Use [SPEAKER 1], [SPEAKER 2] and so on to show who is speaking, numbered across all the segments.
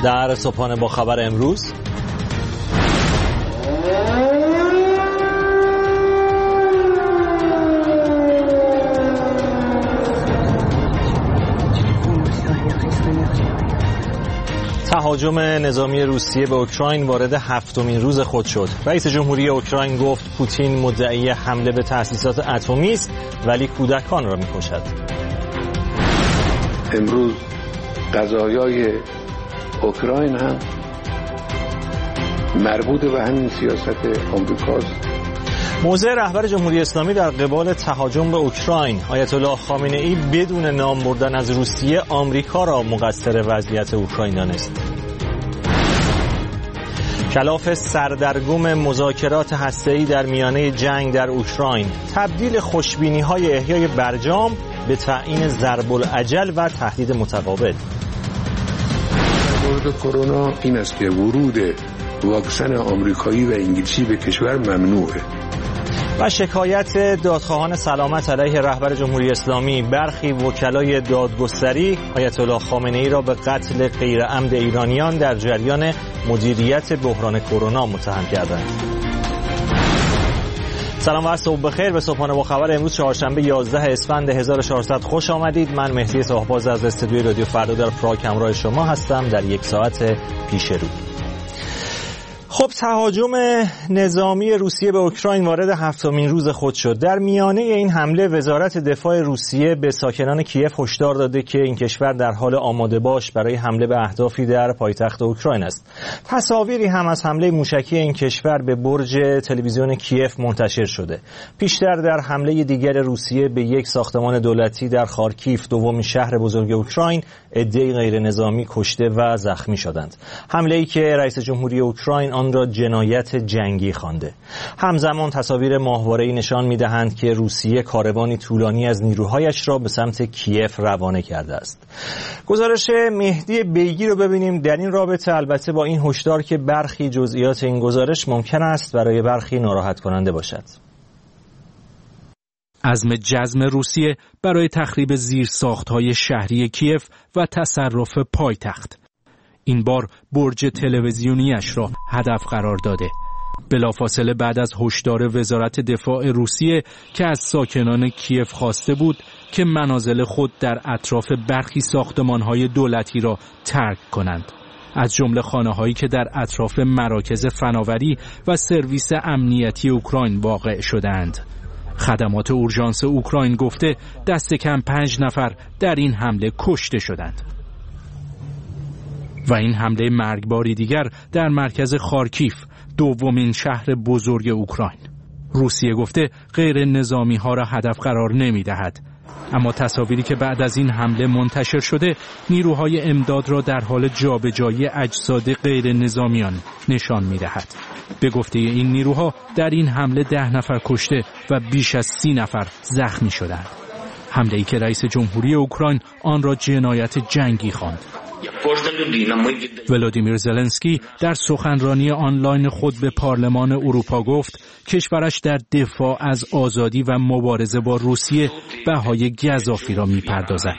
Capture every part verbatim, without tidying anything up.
[SPEAKER 1] در صبحانه با خبر امروز تهاجم نظامی روسیه به اوکراین وارد هفتمین روز خود شد. رئیس جمهوری اوکراین گفت پوتین مدعی حمله به تأسیسات اتمی است ولی کودکان را می‌کشد.
[SPEAKER 2] امروز قضایای اوکراین هم مربوط به همین سیاست آمریکاست.
[SPEAKER 1] موضع رهبر جمهوری اسلامی در قبال تهاجم به اوکراین: آیت الله خامنه ای بدون نام بردن از روسیه آمریکا را مقصر وضعیت اوکراین دانست. کلاف سردرگم مذاکرات هسته‌ای در میانه جنگ در اوکراین، تبدیل خوشبینی‌های احیای برجام به تعیین ضرب الاجل و تهدید متقابل.
[SPEAKER 2] مورد کرونا این است که ورود واکسن آمریکایی و انگلیسی به کشور ممنوعه.
[SPEAKER 1] و شکایت دادخواهان سلامت علیه رهبر جمهوری اسلامی: برخی وکلای دادگستری آیت الله خامنه ای را به قتل غیرعمد ایرانیان در جریان مدیریت بحران کرونا متهم کردند. سلام و صبح بخیر. به صبحانه با خبر امروز چهارشنبه یازده اسفند هزار و چهارصد خوش آمدید. من مهدی صاحباز از استودیوی رادیو فردا در پراگ همراه شما هستم در یک ساعت پیش رو. خب، تهاجم نظامی روسیه به اوکراین وارد هفتمین روز خود شد. در میانه این حمله وزارت دفاع روسیه به ساکنان کیف هشدار داده که این کشور در حال آماده باش برای حمله به اهدافی در پایتخت اوکراین است. تصاویری هم از حمله موشکی این کشور به برج تلویزیون کیف منتشر شده. پیشتر در حمله دیگر روسیه به یک ساختمان دولتی در خارکیف، دومین شهر بزرگ اوکراین، عده‌ای غیر نظامی کشته و زخمی شدند. حمله‌ای که رئیس جمهوری اوکراین آن را جنایت جنگی خوانده. همزمان تصاویر ماهواره‌ای نشان می‌دهند که روسیه کاروانی طولانی از نیروهایش را به سمت کیف روانه کرده است. گزارش مهدی بیگی رو ببینیم. در این رابطه البته با این هشدار که برخی جزئیات این گزارش ممکن است برای برخی ناراحت کننده باشد.
[SPEAKER 3] عزم جزم روسیه برای تخریب زیرساخت‌های شهری کیف و تصرف پایتخت. این بار برج تلویزیونیش را هدف قرار داده. بلافاصله بعد از هشدار وزارت دفاع روسیه که از ساکنان کیف خواسته بود که منازل خود در اطراف برخی ساختمان‌های دولتی را ترک کنند، از جمله خانه‌هایی که در اطراف مراکز فناوری و سرویس امنیتی اوکراین واقع شدند. خدمات اورژانس اوکراین گفته دست کم پنج نفر در این حمله کشته شدند. و این حمله مرگباری دیگر در مرکز خارکیف، دومین شهر بزرگ اوکراین. روسیه گفته غیر نظامی ها را هدف قرار نمی دهد. اما تصاویری که بعد از این حمله منتشر شده نیروهای امداد را در حال جابجایی اجساد غیر نظامیان نشان می دهد. به گفته این نیروها در این حمله ده نفر کشته و بیش از سی نفر زخمی شدند. حمله‌ای که رئیس جمهوری اوکراین آن را جنایت جنگی خواند. ولادیمیر زلنسکی در سخنرانی آنلاین خود به پارلمان اروپا گفت کشورش در دفاع از آزادی و مبارزه با روسیه بهای گزافی را می‌پردازد.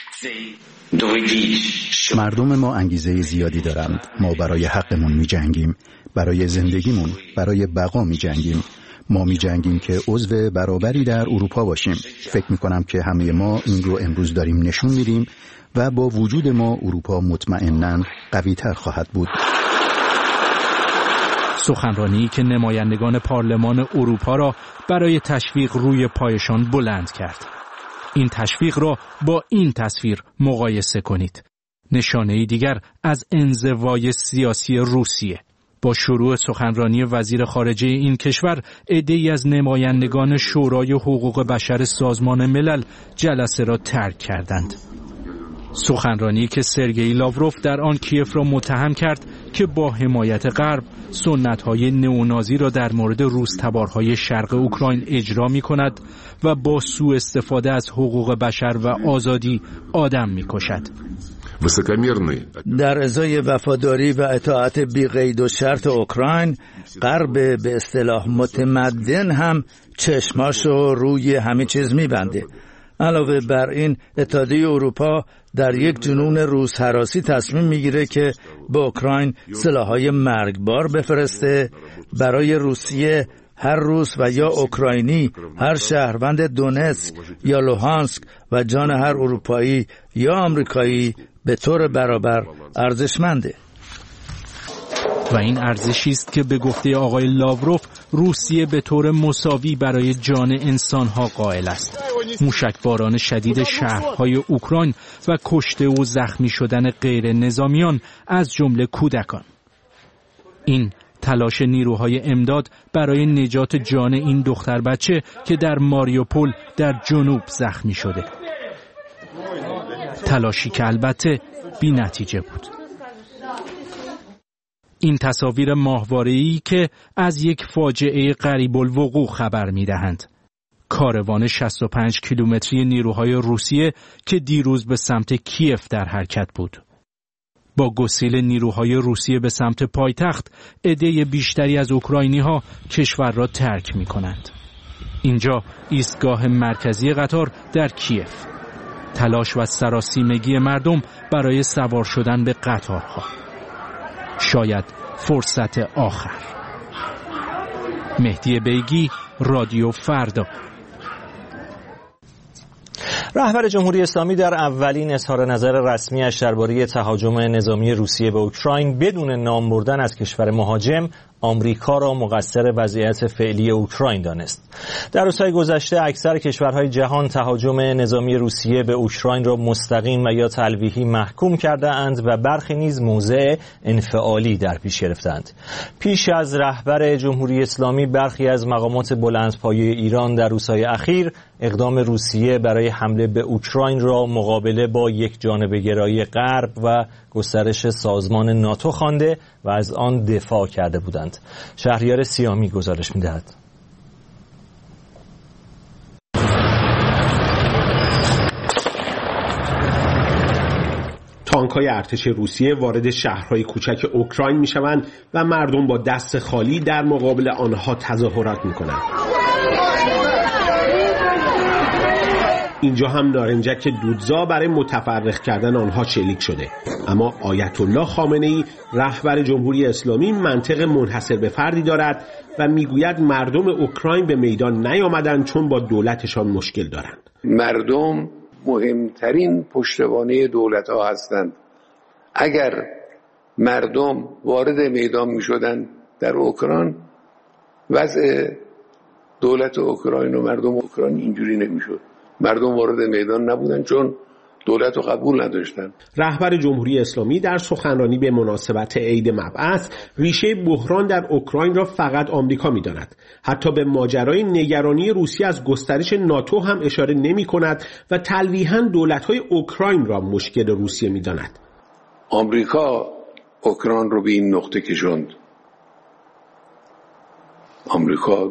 [SPEAKER 4] مردم ما انگیزه زیادی دارند. ما برای حقمون می‌جنگیم، برای زندگیمون، برای بقا می‌جنگیم. ما می‌جنگیم که عضو برابری در اروپا باشیم. فکر می‌کنم که همه ما این رو امروز داریم نشون میدیم و با وجود ما اروپا مطمئناً قوی‌تر خواهد بود.
[SPEAKER 3] سخنرانی که نمایندگان پارلمان اروپا را برای تشویق روی پایشان بلند کرد. این تشویق را با این تصویر مقایسه کنید. نشانه‌ای دیگر از انزوای سیاسی روسیه. با شروع سخنرانی وزیر خارجه این کشور، عده‌ای از نمایندگان شورای حقوق بشر سازمان ملل جلسه را ترک کردند. سخنرانی که سرگئی لاوروف در آن کیف را متهم کرد که با حمایت غرب سنت‌های نئونازی را در مورد روس‌تبارهای شرق اوکراین اجرا می‌کند و با سوء استفاده از حقوق بشر و آزادی آدم می‌کشد.
[SPEAKER 5] در ازای وفاداری و اطاعت بی قید و شرط اوکراین، غرب به اصطلاح متمدن هم چشماشو روی همه چیز می‌بنده. علاوه بر این اتحادیه اروپا در یک جنون روس هراسی تصمیم میگیره که به اوکراین سلاح‌های مرگبار بفرسته. برای روسیه هر روس و یا اوکراینی، هر شهروند دونتسک یا لوهانسک و جان هر اروپایی یا آمریکایی به طور برابر ارزشمنده.
[SPEAKER 3] و این ارزشی است که به گفته آقای لاوروف روسیه به طور مساوی برای جان انسانها قائل است. موشکباران شدید شهرهای اوکراین و کشته و زخمی شدن غیر نظامیان از جمله کودکان. این تلاش نیروهای امداد برای نجات جان این دختر بچه که در ماریوپول در جنوب زخمی شده. تلاشی که البته بی نتیجه بود. این تصاویر ماهواره‌ای که از یک فاجعه قریب الوقوع خبر می‌دهند. کاروان شصت و پنج کیلومتری نیروهای روسیه که دیروز به سمت کیف در حرکت بود. با گسیل نیروهای روسیه به سمت پایتخت، عده بیشتری از اوکراینی‌ها کشور را ترک می‌کنند. اینجا ایستگاه مرکزی قطار در کیف. تلاش و سراسیمگی مردم برای سوار شدن به قطارها. شاید فرصت آخر. مهدی بیگی، رادیو فردا.
[SPEAKER 1] رهبر جمهوری اسلامی در اولین اظهار نظر رسمی‌اش درباره تهاجم نظامی روسیه به اوکراین بدون نام بردن از کشور مهاجم آمریکا را مقصر وضعیت فعلی اوکراین دانست. در روزهای گذشته اکثر کشورهای جهان تهاجم نظامی روسیه به اوکراین را مستقیم و یا تلویحی محکوم کرده‌اند و برخی نیز موضع انفعالی در پیش گرفتند. پیش از رهبر جمهوری اسلامی برخی از مقامات بلندپایه ایران در روزهای اخیر اقدام روسیه برای حمله به اوکراین را مقابله با یک جانبه گرایی غرب و گسترش سازمان ناتو خوانده و از آن دفاع کرده بودند. شهریار سیامی گزارش می‌دهد.
[SPEAKER 6] تانک‌های ارتش روسیه وارد شهرهای کوچک اوکراین می‌شوند و مردم با دست خالی در مقابل آنها تظاهرات می‌کنند. اینجا هم نارنجک دودزا برای متفرق کردن آنها شلیک شده. اما آیت الله خامنه‌ای رهبر جمهوری اسلامی منطق منحصر به فردی دارد و میگوید مردم اوکراین به میدان نیامدند چون با دولتشان مشکل دارند.
[SPEAKER 2] مردم مهمترین پشتوانه دولت‌ها هستند. اگر مردم وارد میدان می‌شدند در اوکراین، وضع دولت اوکراین و مردم اوکراین اینجوری نمی‌شد. مردم وارد میدان نبودن چون دولت رو قبول نداشتن.
[SPEAKER 6] رهبر جمهوری اسلامی در سخنرانی به مناسبت عید مبعث ریشه بحران در اوکراین را فقط آمریکا می‌داند. حتی به ماجرای نگرانی روسیه از گسترش ناتو هم اشاره نمی‌کند و تلویحاً دولت‌های اوکراین را مشکل روسیه می‌داند.
[SPEAKER 2] آمریکا اوکراین رو به این نقطه کشوند. آمریکا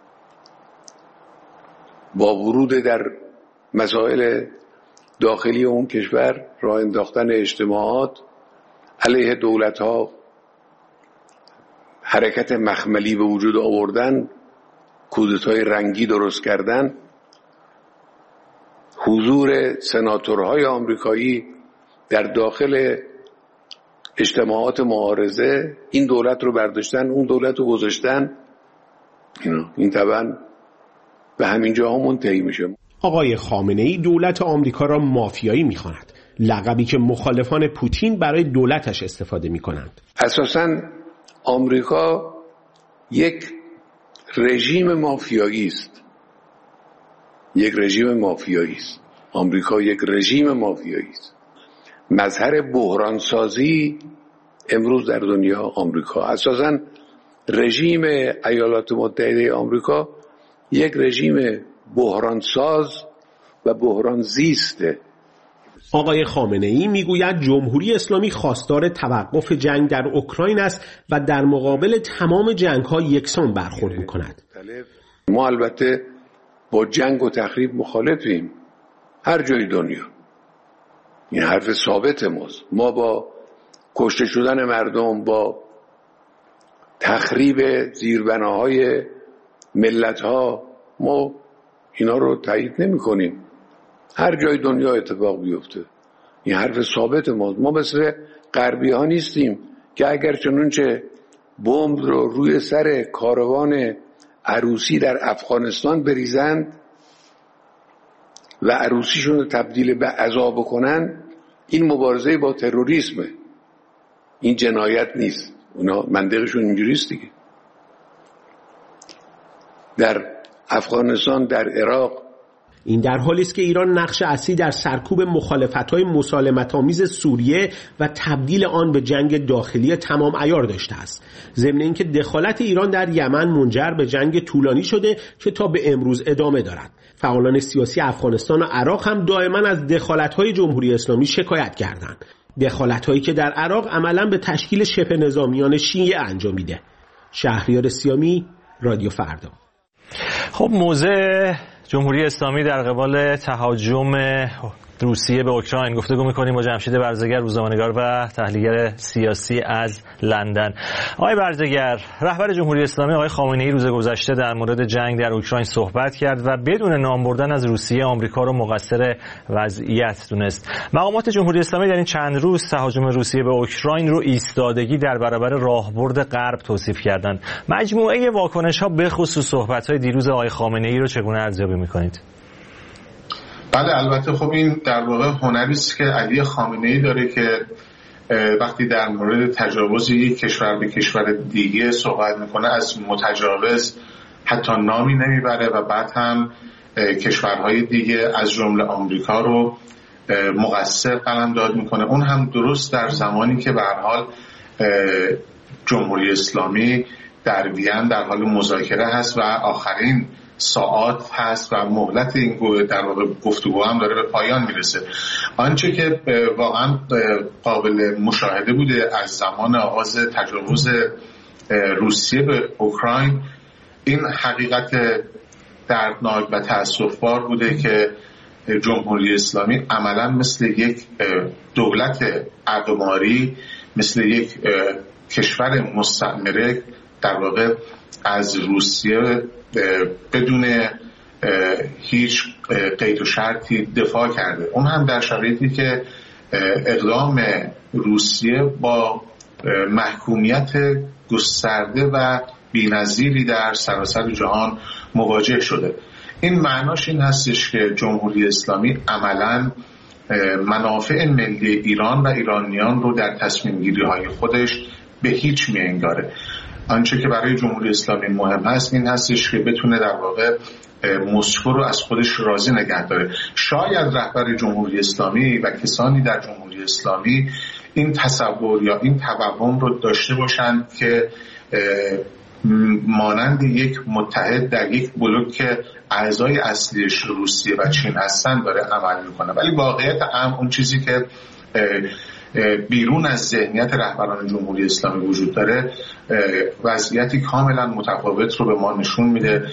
[SPEAKER 2] با ورود در مسائل داخلی اون کشور، راه انداختن اجتماعات علیه دولت‌ها، حرکت مخملی به وجود آوردن، کودتای رنگی درست کردن، حضور سناتورهای آمریکایی در داخل اجتماعات معارضه، این دولت رو برداشتن اون دولت رو گذاشتن. این طبعا به همین جاها منتهی میشه.
[SPEAKER 6] آقای خامنه‌ای دولت آمریکا را مافیایی می‌خواند، لقبی که مخالفان پوتین برای دولتش استفاده می‌کنند.
[SPEAKER 2] اساساً آمریکا یک رژیم مافیایی است. یک رژیم مافیایی است. آمریکا یک رژیم مافیایی است. مظهر بحران سازی امروز در دنیا آمریکا. اساساً رژیم ایالات متحده آمریکا یک رژیم بحران ساز و بحران زیسته.
[SPEAKER 6] آقای خامنه‌ای میگوید جمهوری اسلامی خواستار توقف جنگ در اوکراین است و در مقابل تمام جنگ‌ها یکسان برخورد می‌کند.
[SPEAKER 2] ما البته با جنگ و تخریب مخالفیم هر جای دنیا. این حرف ثابت ماست. ما با کشته شدن مردم، با تخریب زیربناهای ملت‌ها، ما اینا رو تایید نمی کنیم. هر جای دنیا اتفاق بیفته. این حرف ثابت ماست. ما مثل غربی ها نیستیم که اگر چنانچه بمب رو روی سر کاروان عروسی در افغانستان بریزند و عروسیشون رو تبدیل به عزا بکنن، این مبارزه با تروریسمه، این جنایت نیست. اونا منطقشون اینجوریست دیگه. در افغانستان، در عراق،
[SPEAKER 6] این در حالی است که ایران نقش اصلی در سرکوب مخالفت‌های مسالمت‌آمیز سوریه و تبدیل آن به جنگ داخلی تمام عیار داشته است. ضمن اینکه دخالت ایران در یمن منجر به جنگ طولانی شده که تا به امروز ادامه دارد. فعالان سیاسی افغانستان و عراق هم دائما از دخالت‌های جمهوری اسلامی شکایت کردند. دخالت‌هایی که در عراق عملاً به تشکیل شبه نظامیان شیعه انجامیده. شهریار سیامی، رادیو فردا.
[SPEAKER 1] خب موضع جمهوری اسلامی در قبال تهاجم روسیه به اوکراین گفتگو می‌کنیم با جمشید برزگر، روزنامه‌نگار و تحلیلگر سیاسی از لندن. آقای برزگر، رهبر جمهوری اسلامی آقای خامنه‌ای روز گذشته در مورد جنگ در اوکراین صحبت کرد و بدون نام بردن از روسیه آمریکا رو مقصر وضعیت دونست. مقامات جمهوری اسلامی در این چند روز تهاجم روسیه به اوکراین رو ایستادگی در برابر راهبرد غرب توصیف کردند. مجموعه واکنش‌ها به خصوص صحبت‌های دیروز آقای خامنه‌ای رو چگونه ارزیابی می‌کنید؟
[SPEAKER 7] بله، البته خب این در واقع هنری است که علی خامنه‌ای داره که وقتی در مورد تجاوز یک کشور به کشور دیگه صحبت میکنه از متجاوز حتی نامی نمیبره و بعد هم کشورهای دیگه از جمله آمریکا رو مقصر قلمداد میکنه. اون هم درست در زمانی که به هر حال جمهوری اسلامی در وین در حال مذاکره هست و آخرین ساعات هست و مهلت این در واقع گفتگو هم داره به پایان میرسه. آنچه که واقعا قابل مشاهده بوده از زمان آغاز تجاوز روسیه به اوکراین، این حقیقت دردناک و تأسف‌بار بوده که جمهوری اسلامی عملا مثل یک دولت اقماری، مثل یک کشور مستعمره در واقع از روسیه بدون هیچ قید و شرطی دفاع کرده. اون هم در شرایطی که اقدام روسیه با محکومیت گسترده و بی‌نظیری در سراسر جهان مواجه شده. این معناش این هستش که جمهوری اسلامی عملاً منافع ملی ایران و ایرانیان رو در تصمیم گیری های خودش به هیچ می انگاره. آنچه که برای جمهوری اسلامی مهم هست این هستش که بتونه در واقع مسکو رو از خودش راضی نگه داره. شاید رهبر جمهوری اسلامی و کسانی در جمهوری اسلامی این تصور یا این توهم رو داشته باشند که مانند یک متحد در یک بلوک که اعضای اصلیش روسیه و چین هستن داره عمل میکنه، ولی واقعیت امر اون چیزی که بیرون از ذهنیت رهبران جمهوری اسلامی وجود داره وضعیتی کاملا متفاوت رو به ما نشون میده.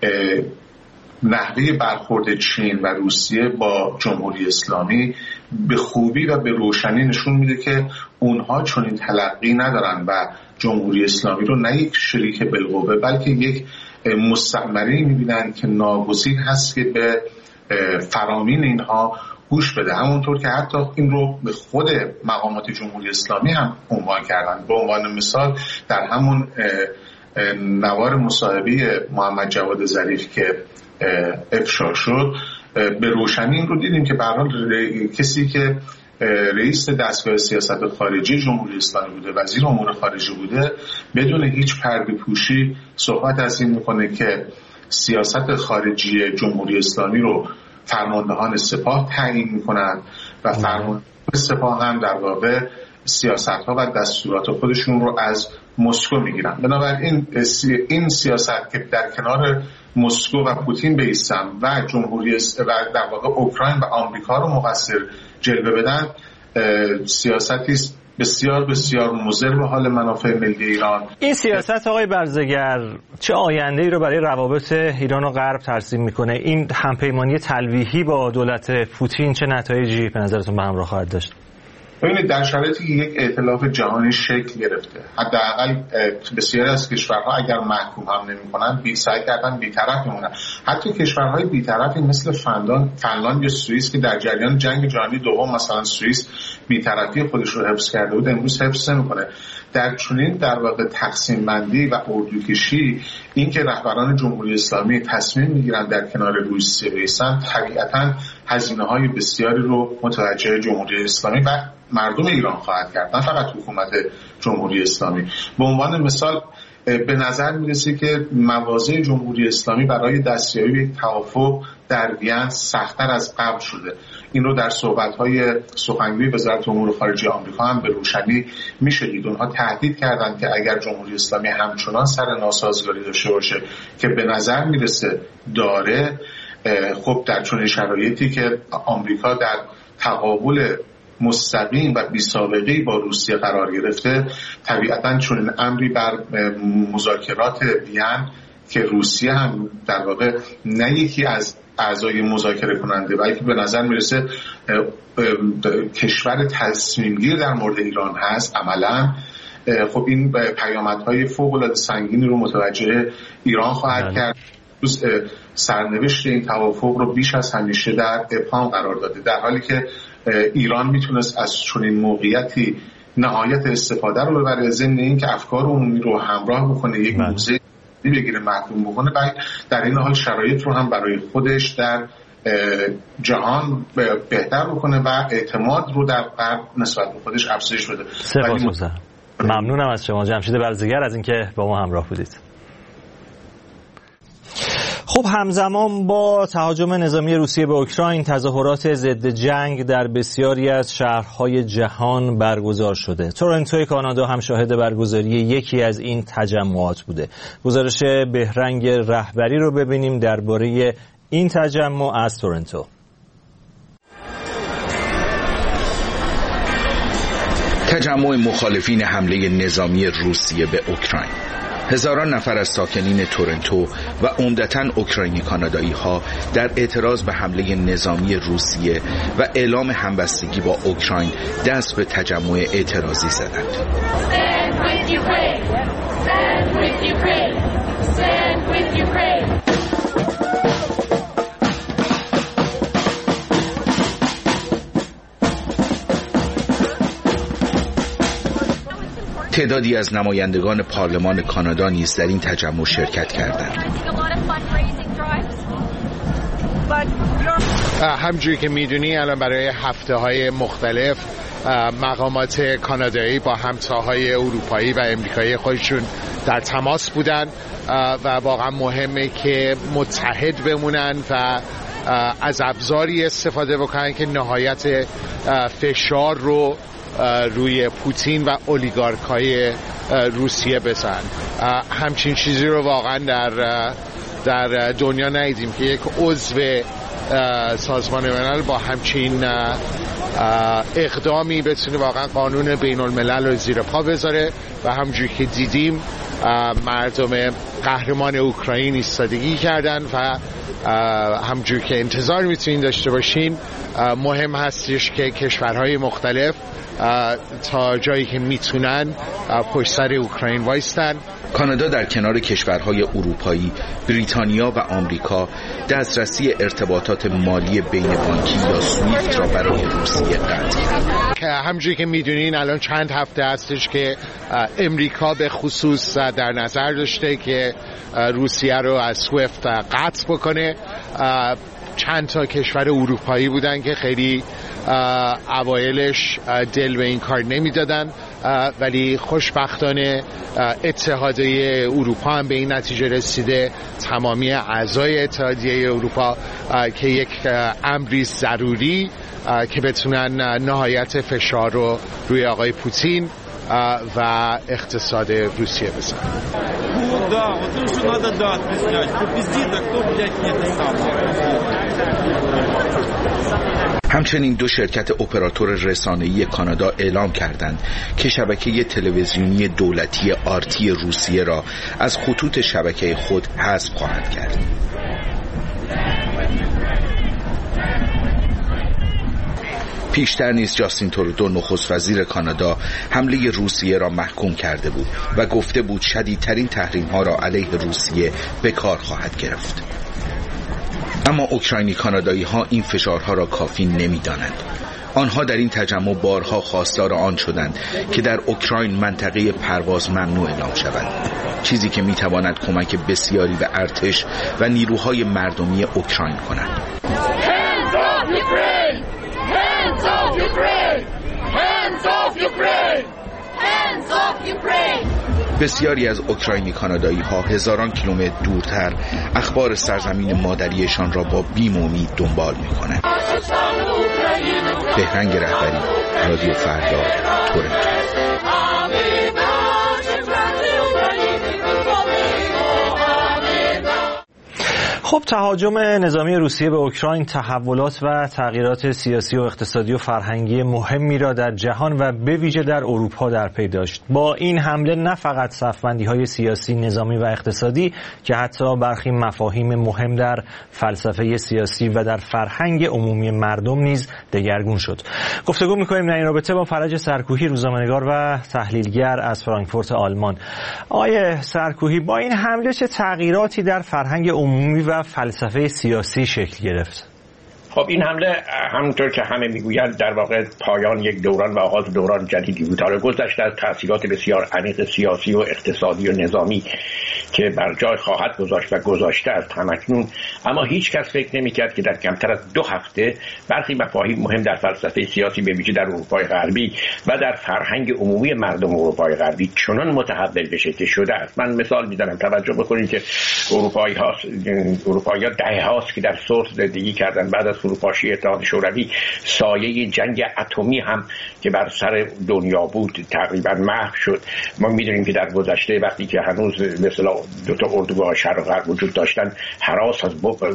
[SPEAKER 7] نحوه برخورد چین و روسیه با جمهوری اسلامی به خوبی و به روشنی نشون میده که اونها چنین تلقی ندارن و جمهوری اسلامی رو نه یک شریک بالقوه بلکه یک مستعمره میبینن که ناگزیر هست که به فرامین اینها گوش بده. همونطور که حتی این رو به خود مقامات جمهوری اسلامی هم عنوان کردن. به عنوان مثال در همون نوار مصاحبه محمد جواد ظریف که افشا شد به روشنی این رو دیدیم که به هر حال کسی که رئیس دستگاه سیاست خارجی جمهوری اسلامی بوده، وزیر امور خارجه بوده، بدون هیچ پرده پوشی صحبت از این میکنه که سیاست خارجی جمهوری اسلامی رو فرماندهان سپاه تعیین میکنند و فرماندهان سپاه هم در واقع سیاست‌ها و دستورات خودشون رو از مسکو میگیرن. بنابراین این سیاست که در کنار مسکو و پوتین بایستن و جمهوری و در واقع اوکراین و آمریکا رو مقصر جلوه بدن، سیاستی است بسیار بسیار مضر به حال منافع ملی ایران.
[SPEAKER 1] این سیاست آقای برزگر چه آینده‌ای رو برای روابط ایران و غرب ترسیم میکنه؟ این همپیمانی تلویحی با دولت پوتین چه نتایجی به نظرتون به همراه خواهد داشت؟
[SPEAKER 7] ببینید در شرایطی که یک ائتلاف جهانی شکل گرفته، حداقل بسیاری از کشورها اگر محکوم هم نمی‌کنن بی سعی کردن بی‌طرف بمونن. حتی کشورهای بی‌طرفی مثل فنلاند فنلاند یا سوئیس که در جریان جنگ جهانی دوم مثلا سوئیس بی‌طرفی خودش رو حفظ کرده بود، امروز حفظ نمی‌کنه. در چنین در واقع تقسیم بندی و اردوکشی، این که رهبران جمهوری اسلامی تصمیم میگیرن در کنار روسیه بایستن، طبیعتاً هزینه‌های بسیاری رو متوجه جمهوری اسلامی و مردم ایران خواهد کرد، نه فقط حکومت جمهوری اسلامی. به عنوان مثال به نظر میرسه که مواضع جمهوری اسلامی برای دستیابی به یک توافق در وین سخت‌تر از قبل شده. این رو در صحبت‌های سخنگوی وزارت امور خارجه آمریکا هم به روشنی می‌شنید. اونها تهدید کردند که اگر جمهوری اسلامی همچنان سر ناسازگاری داشته باشه که به نظر میرسه داره، خب در چنین شرایطی که آمریکا در تقابل مستقیم و بی سابقه‌ای با روسیه قرار گرفته، طبیعتاً چون امری بر مذاکرات وین که روسیه هم در واقع نه یکی از اعضای مذاکره کننده بلکه به نظر میرسه کشور تصمیمگیر در مورد ایران هست عملاً، خب این پیامدهای فوق‌العاده سنگینی رو متوجه ایران خواهد کرد. سرنوشت این توافق رو بیش از همیشه در ابهام قرار داده، در حالی که ایران میتونست از چنین موقعیتی نهایت استفاده رو ببره، ضمن این که افکار عمومی رو همراه بکنه، یک موضع بگیره، محکوم بکنه، و در این حال شرایط رو هم برای خودش در جهان بهتر بکنه و اعتماد رو در غرب نسبت به خودش افزایش بده.
[SPEAKER 1] سپاسگزارم. ممنونم از شما جمشید برزگر از اینکه با ما همراه بودید. خب همزمان با تهاجم نظامی روسیه به اوکراین، تظاهرات ضد جنگ در بسیاری از شهرهای جهان برگزار شده. تورنتو کانادا هم شاهد برگزاری یکی از این تجمعات بوده. گزارش بهرنگ رهبری رو ببینیم درباره این تجمع از تورنتو.
[SPEAKER 8] تجمع مخالفین حمله نظامی روسیه به اوکراین. هزاران نفر از ساکنین تورنتو و عمدتاً اوکراینی کانادایی ها در اعتراض به حمله نظامی روسیه و اعلام همبستگی با اوکراین دست به تجمع اعتراضی زدند. Stand with Ukraine. Stand with Ukraine. Stand with Ukraine. تعدادی از نمایندگان پارلمان کانادا نیز در این تجمع شرکت کردند.
[SPEAKER 9] همجوری که میدونی الان برای هفته‌های مختلف مقامات کانادایی با همتاهای اروپایی و امریکایی خودشون در تماس بودن و واقعا مهمه که متحد بمونن و از ابزاری استفاده بکنن که نهایت فشار رو روی پوتین و اولیگارکای روسیه بزن. همچین چیزی رو واقعا در در دنیا ندیدیم که یک عضو سازمان ملل با همچین اقدامی بتونه واقعا قانون بین الملل رو زیر پا بذاره و همونجوری که دیدیم مردم قهرمان اوکراین ایستادگی کردن و همونجوری که انتظار میتونین داشته باشین مهم هستش که کشورهای مختلف تا جایی که میتونن پشت سر اوکراین وایستن.
[SPEAKER 8] کانادا در کنار کشورهای اروپایی، بریتانیا و آمریکا دسترسی ارتباطات مالی بین بانکی یا سویفت را برای روسیه قطع کرد.
[SPEAKER 9] همونجوری که میدونین الان چند هفته هستش که امریکا به خصوص در نظر داشته که روسیه رو از سویفت قطع بکنه. چند تا کشور اروپایی بودن که خیلی اوایلش دل به این کار نمیدادن، ولی خوشبختانه اتحادیه اروپا هم به این نتیجه رسیده، تمامی اعضای اتحادیه اروپا، که یک امری ضروری که بتونن نهایت فشار رو روی آقای پوتین و اقتصاد روسیه بزنن.
[SPEAKER 8] همچنین دو شرکت اپراتور رسانه‌ای کانادا اعلام کردند که شبکه تلویزیونی دولتی آرتی روسیه را از خطوط شبکه خود حذف خواهند کرد. پیشتر نیز جاستین ترودو نخست وزیر کانادا حمله روسیه را محکوم کرده بود و گفته بود شدیدترین تحریم ها را علیه روسیه به کار خواهد گرفت. اما اوکراینی کانادایی ها این فشارها را کافی نمی‌دانند. آنها در این تجمع بارها خواستار آن شدند که در اوکراین منطقه پرواز ممنوع اعلام شود، چیزی که میتواند کمک بسیاری به ارتش و نیروهای مردمی اوکراین کند.
[SPEAKER 10] Hands off Ukraine! Hands off Ukraine! Hands off Ukraine! Hands off Ukraine!
[SPEAKER 8] بسیاری از اوکراینی کانادایی ها هزاران کیلومتر دورتر اخبار سرزمین مادریشان را با بیم و امید دنبال می کنند. بهرنگ رهبری، رادیو فردا، تورنتو.
[SPEAKER 1] خب تهاجم نظامی روسیه به اوکراین تحولات و تغییرات سیاسی و اقتصادی و فرهنگی مهمی را در جهان و به ویژه در اروپا در پی داشت. با این حمله نه فقط صفبندی‌های سیاسی، نظامی و اقتصادی که حتی برخی مفاهیم مهم در فلسفه سیاسی و در فرهنگ عمومی مردم نیز دگرگون شد. گفتگو می‌کنیم در این رابطه با فرج سرکوهی، روزنامه‌نگار و تحلیلگر از فرانکفورت آلمان. آقای سرکوهی، با این حمله چه تغییراتی در فرهنگ عمومی و فلسفه سیاسی شکل گرفت؟
[SPEAKER 11] خب این حمله همونطور که همه میگویند در واقع پایان یک دوران و آغاز دوران جدیدی بود. حالا گذشته از تاثیرات بسیار عمیق سیاسی و اقتصادی و نظامی که بر جای خواهد گذاشت و گذاشته است همکنون، اما هیچ کس فکر نمی‌کرد که در کمتر از دو هفته برخی مفاهیم مهم در فلسفه سیاسی به ویژه در اروپای غربی و در فرهنگ عمومی مردم اروپای غربی چنان متحول بشه که شده است. من مثال می‌زنم، توجه بکنید که اروپایی‌ها اروپایی‌ها دهه‌هاست که در صلح زندگی کردن. بعد از فروپاشی اتحاد شوروی سایه جنگ اتمی هم که بر سر دنیا بود تقریبا محو شد. ما می‌دونیم که در گذشته وقتی که هنوز مثلا دو تا اردوگاه شرق و غرب وجود داشتن، هراس از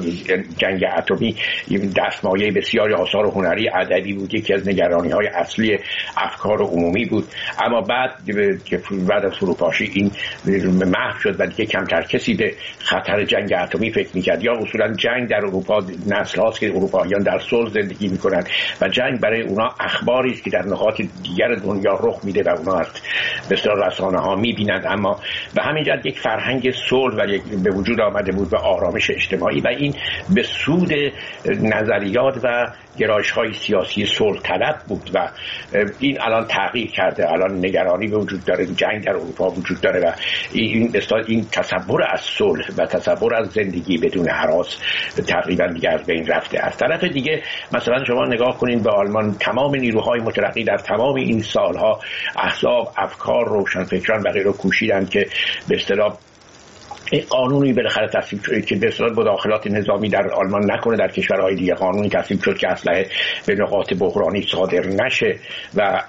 [SPEAKER 11] جنگ اتمی دستمایه بسیاری آثار هنری ادبی بود، یکی از نگرانی‌های اصلی افکار عمومی بود. اما بعد که بعد از فروپاشی این محو شد و دیگه کمتر کسی به خطر جنگ اتمی فکر می‌کرد. یا اصولا جنگ در اروپا نسل هاست که اروپاییان در صلح زندگی می‌کنند و جنگ برای اونا اخباری است که در نقاط دیگر دنیا رخ میده و اونا از بسیار رسانه‌ها می‌بینند. اما به همین جهت یک فرهنگ صلح و یک به وجود آمده بود و آرامش اجتماعی و این به سود نظریات و گرایش‌های سیاسی صلح طلب بود و این الان تغییر کرده. الان نگرانی به وجود داره، جنگ در اروپا وجود داره و این این تصور از صلح و تصور از زندگی بدون هراس تقریبا دیگه از بین رفته. از طرف دیگه مثلا شما نگاه کنید به آلمان، تمام نیروهای مترقی در تمام این سالها احزاب، افکار، روشنفکران و غیره کوشیدند که به اصطلاح قانونی بالاخره تصویب شد که به اصطلاح مداخلات نظامی در آلمان نکنه در کشورهای دیگه. قانونی تصویب شد که اسلحه به نقاط بحرانی صادر نشه و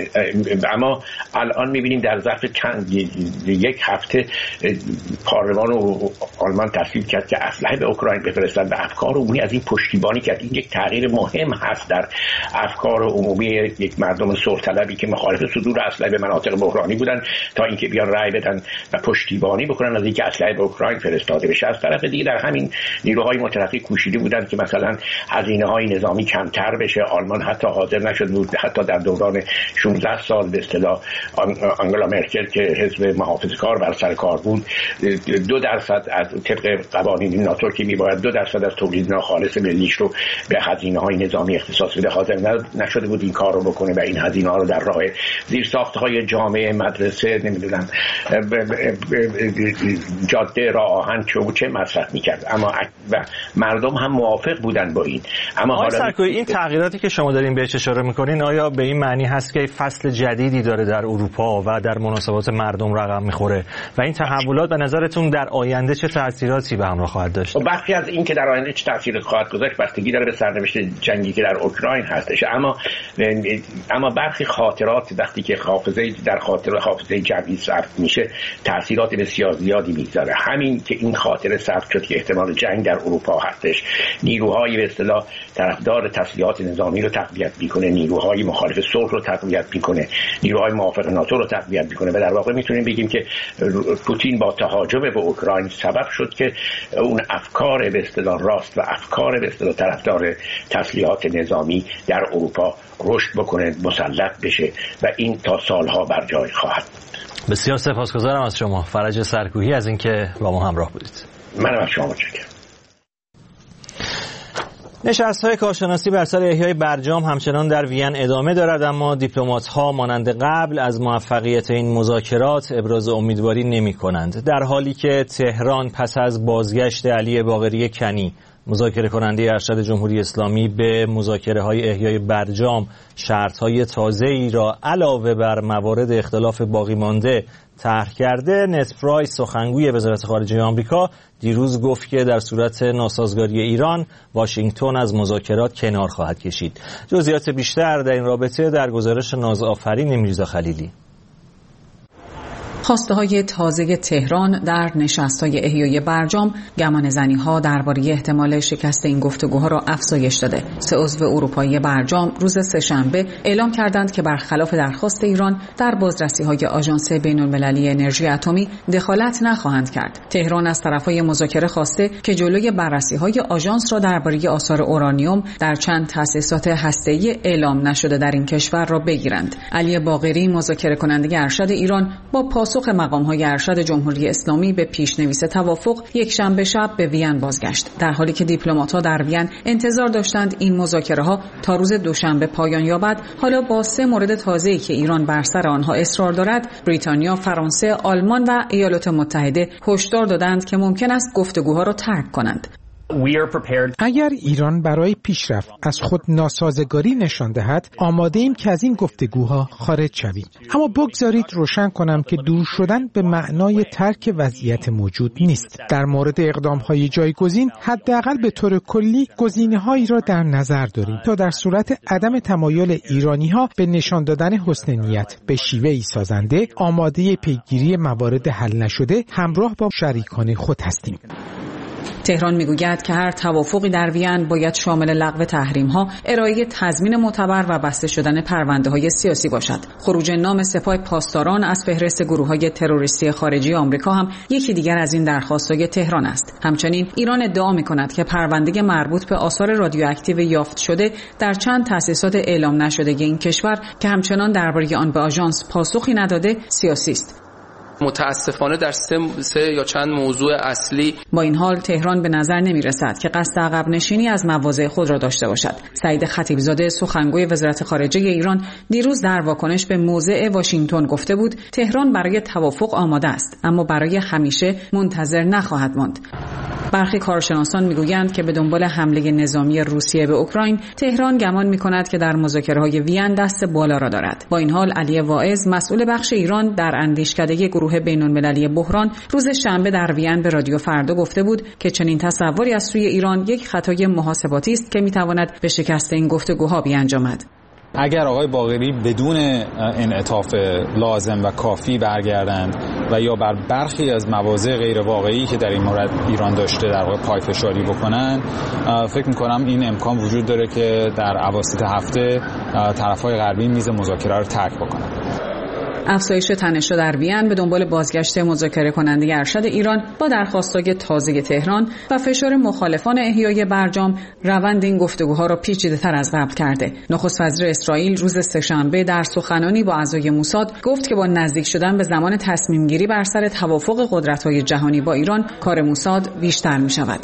[SPEAKER 11] اما الان می‌بینیم در ظرف چند یک هفته پارلمان آلمان تصویب کرد که اسلحه به اوکراین بفرستن و افکار عمومی از این پشتیبانی کرد. این یک تغییر مهم هست در افکار عمومی یک مردم صلح طلبی که مخالف صدور اسلحه به مناطق بحرانی بودن تا اینکه بیان رأی بدن و پشتیبانی بکنن از اینکه اسلحه به اوکراین فرستاده بشه. از طرف دیگه در همین نیروهای مترقی کوشیده بودند که مثلا هزینه‌های نظامی کمتر بشه. آلمان حتی حاضر نشد بود حتی در دوران شانزده سال به اصطلاح آنگلا مرکل که حزب محافظه‌کار بر سر کار بود، دو درصد از طبق قوانین ناتو که میباید دو درصد از تولید ناخالص ملیش رو به هزینه‌های نظامی اختصاص بده، حاضر نشده بود این کار رو بکنه و این هزینه‌ها رو در راه زیرساخت‌های جامعه، مدرسه، نمیدونم جاده، راه آهن چه مصرف میکرد. اما و مردم هم موافق بودن با این. اما
[SPEAKER 1] حالا سرکوی این تغییراتی که شما دارین بهش اشاره میکنین آیا به این معنی هست که فصل جدیدی داره در اروپا و در مناسبات مردم رقم میخوره و این تحولات به نظرتون در آینده چه تاثیراتی به همراه خواهد داشت؟
[SPEAKER 11] و بخشی از این که در آینده چه تاثیری خواهد گذاشت بستگی داره به سرنوشت جنگی که در اوکراین هستش. اما اما برخی خاطرات وقتی که حافظه در خاطر حافظه جمعی ثبت میشه تاثیرات بسیار زیادی میگذاره. داره. همین که این خاطره ثبت شد که احتمال جنگ در اروپا هستش، نیروهای به اصطلاح طرفدار تسلیحات نظامی رو تقویت میکنه، نیروهای مخالف صلح رو تقویت میکنه، نیروهای موافق ناتو رو تقویت میکنه و در واقع میتونیم بگیم که پوتین با تهاجم به اوکراین سبب شد که اون افکار به اصطلاح راست و افکار به اصطلاح طرفدار تسلیحات نظامی در اروپا رشد بکنه، مسلط بشه و این تا سالها بر جای خواهد.
[SPEAKER 1] بسیار سپاسگزارم از شما فرج سرکوهی از اینکه با ما همراه بودید.
[SPEAKER 11] منم از شما متشکرم.
[SPEAKER 1] نشست‌های کارشناسی بر سر احیای برجام همچنان در وین ادامه دارد، اما دیپلمات‌ها مانند قبل از موفقیت این مذاکرات ابراز امیدواری نمی‌کنند، در حالی که تهران پس از بازگشت علی باقری کنی مذاکره کننده ارشد جمهوری اسلامی به مذاکره های احیای برجام شرط‌های تازه‌ای را علاوه بر موارد اختلاف باقی مانده طرح کرده، نت پرایس سخنگوی وزارت خارجه آمریکا دیروز گفت که در صورت ناسازگاری ایران واشنگتن از مذاکرات کنار خواهد کشید. جزئیات بیشتر در این رابطه در گزارش نازآفرین میرزا خلیلی.
[SPEAKER 12] خواسته‌های تازه تهران در نشست‌های احیای برجام گمانه‌زنی‌ها درباره احتمال شکست این گفتگوها را افزایش داده. سه عضو اروپایی برجام روز سه‌شنبه اعلام کردند که برخلاف درخواست ایران در بازرسی‌های آژانس بین‌المللی انرژی اتمی دخالت نخواهند کرد. تهران از طرف‌های مذاکره خواسته که جلوی بررسی‌های آژانس را درباره آثار اورانیوم در چند تأسیسات هسته‌ای اعلام نشده در این کشور را بگیرند. علی باقری مذاکره کننده ارشد ایران با پاسخ مقام‌های ارشد جمهوری اسلامی به پیشنویس توافق یک شنبه شب به وین بازگشت، در حالی که دیپلمات‌ها در وین انتظار داشتند این مذاکره‌ها تا روز دوشنبه پایان یابد. حالا با سه مورد تازه‌ای که ایران بر سر آنها اصرار دارد، بریتانیا، فرانسه، آلمان و ایالات متحده هشدار دادند که ممکن است گفتگوها را ترک کنند.
[SPEAKER 13] اگر ایران برای پیشرفت از خود ناسازگاری نشان دهد، آماده ایم که از این گفتگوها خارج شویم. اما بگذارید روشن کنم که دور شدن به معنای ترک وضعیت موجود نیست. در مورد اقدام‌های جایگزین، حداقل به طور کلی گزینه‌هایی را در نظر داریم تا در صورت عدم تمایل ایرانی‌ها به نشان دادن حسن نیت به شیوه‌ای سازنده، آماده پیگیری موارد حل نشده همراه با شریکان خود هستیم.
[SPEAKER 12] تهران میگوید که هر توافقی در وین باید شامل لغو تحریم‌ها، ارائه تضمین معتبر و بسته شدن پرونده‌های سیاسی باشد. خروج نام سپاه پاسداران از فهرست گروه‌های تروریستی خارجی آمریکا هم یکی دیگر از این درخواست‌های تهران است. همچنین ایران ادعا می‌کند که پرونده مربوط به آثار رادیواکتیو یافت شده در چند تأسیسات اعلام نشده این کشور که همچنان درباره آن به آژانس پاسخی نداده سیاسی است.
[SPEAKER 14] متاسفانه در سه, سه یا چند موضوع اصلی.
[SPEAKER 12] با این حال تهران به نظر نمی رسد که قصد عقب نشینی از مواضع خود را داشته باشد. سعید خطیبزاده سخنگوی وزارت خارجه ایران دیروز در واکنش به موضع واشنگتن گفته بود تهران برای توافق آماده است، اما برای همیشه منتظر نخواهد ماند. برخی کارشناسان میگویند که به دنبال حمله نظامی روسیه به اوکراین، تهران گمان میکند که در مذاکره‌های وین دست بالا را دارد. با این حال علی واعظ مسئول بخش ایران در اندیشکده گروه بین‌المللی بحران روز شنبه در وین به رادیو فردا گفته بود که چنین تصوری از سوی ایران یک خطای محاسباتی است که میتواند به شکست این گفتگوها بیانجامد.
[SPEAKER 15] اگر آقای باقری بدون انعطاف لازم و کافی برگردند و یا بر برخی از مواضع غیر واقعی که در این مورد ایران داشته در واقع پایفشاری بکنن، فکر میکنم این امکان وجود داره که در اواسط هفته طرفهای غربی میز مذاکره رو ترک بکنن.
[SPEAKER 12] افزایش تنش‌ها در وین به دنبال بازگشت مذاکره کننده ارشد ایران با درخواست‌های تازه تهران و فشار مخالفان احیای برجام روند این گفتگوها را پیچیده‌تر از قبل کرده. نخست وزیر اسرائیل روز سه‌شنبه در سخنرانی با اعضای موساد گفت که با نزدیک شدن به زمان تصمیم گیری بر سر توافق قدرت‌های جهانی با ایران، کار موساد بیشتر می‌شود.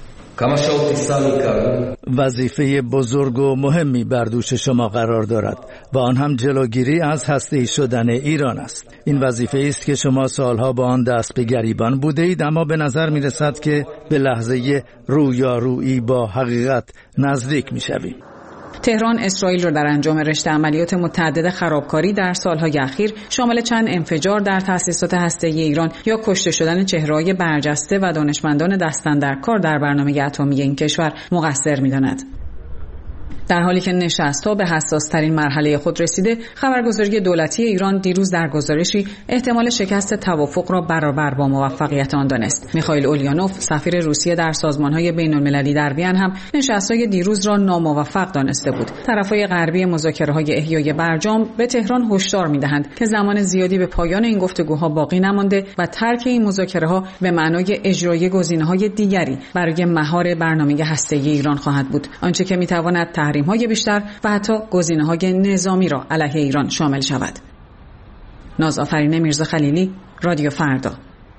[SPEAKER 5] وظیفه بزرگ و مهمی بر دوش شما قرار دارد و آن هم جلوگیری از هسته‌ای شدن ایران است. این وظیفه است که شما سالها با آن دست به گریبان بوده اید، اما به نظر می رسد که به لحظه رویارویی با حقیقت نزدیک می شویم.
[SPEAKER 12] تهران اسرائیل را در انجام رشته عملیات متعدد خرابکاری در سالهای اخیر شامل چند انفجار در تأسیسات هسته‌ای ایران یا کشته شدن چهره‌های برجسته و دانشمندان دست‌اندرکار در برنامه اتمی این کشور مقصر می‌داند. در حالی که نشست‌ها به حساس‌ترین مرحله خود رسیده، خبرگزاری دولتی ایران دیروز در گزارشی احتمال شکست توافق را برابر با موفقیت آن دانست. میخائیل اولیانوف، سفیر روسیه در سازمان‌های بین‌المللی در وین هم نشست‌های دیروز را ناموفق دانسته بود. طرف‌های غربی مذاکره‌های احیای برجام به تهران هشدار می‌دهند که زمان زیادی به پایان این گفتگوها باقی نمانده و ترک این مذاکره‌ها به معنای اجرای گزینه‌های دیگری برای مهار برنامه هسته‌ای ایران خواهد بود، آنچه که می‌تواند تحریم‌های بیشتر و حتی گزینه‌های نظامی را علیه ایران شامل شود. نازآفرین میرزاخلیلی، رادیو فردا.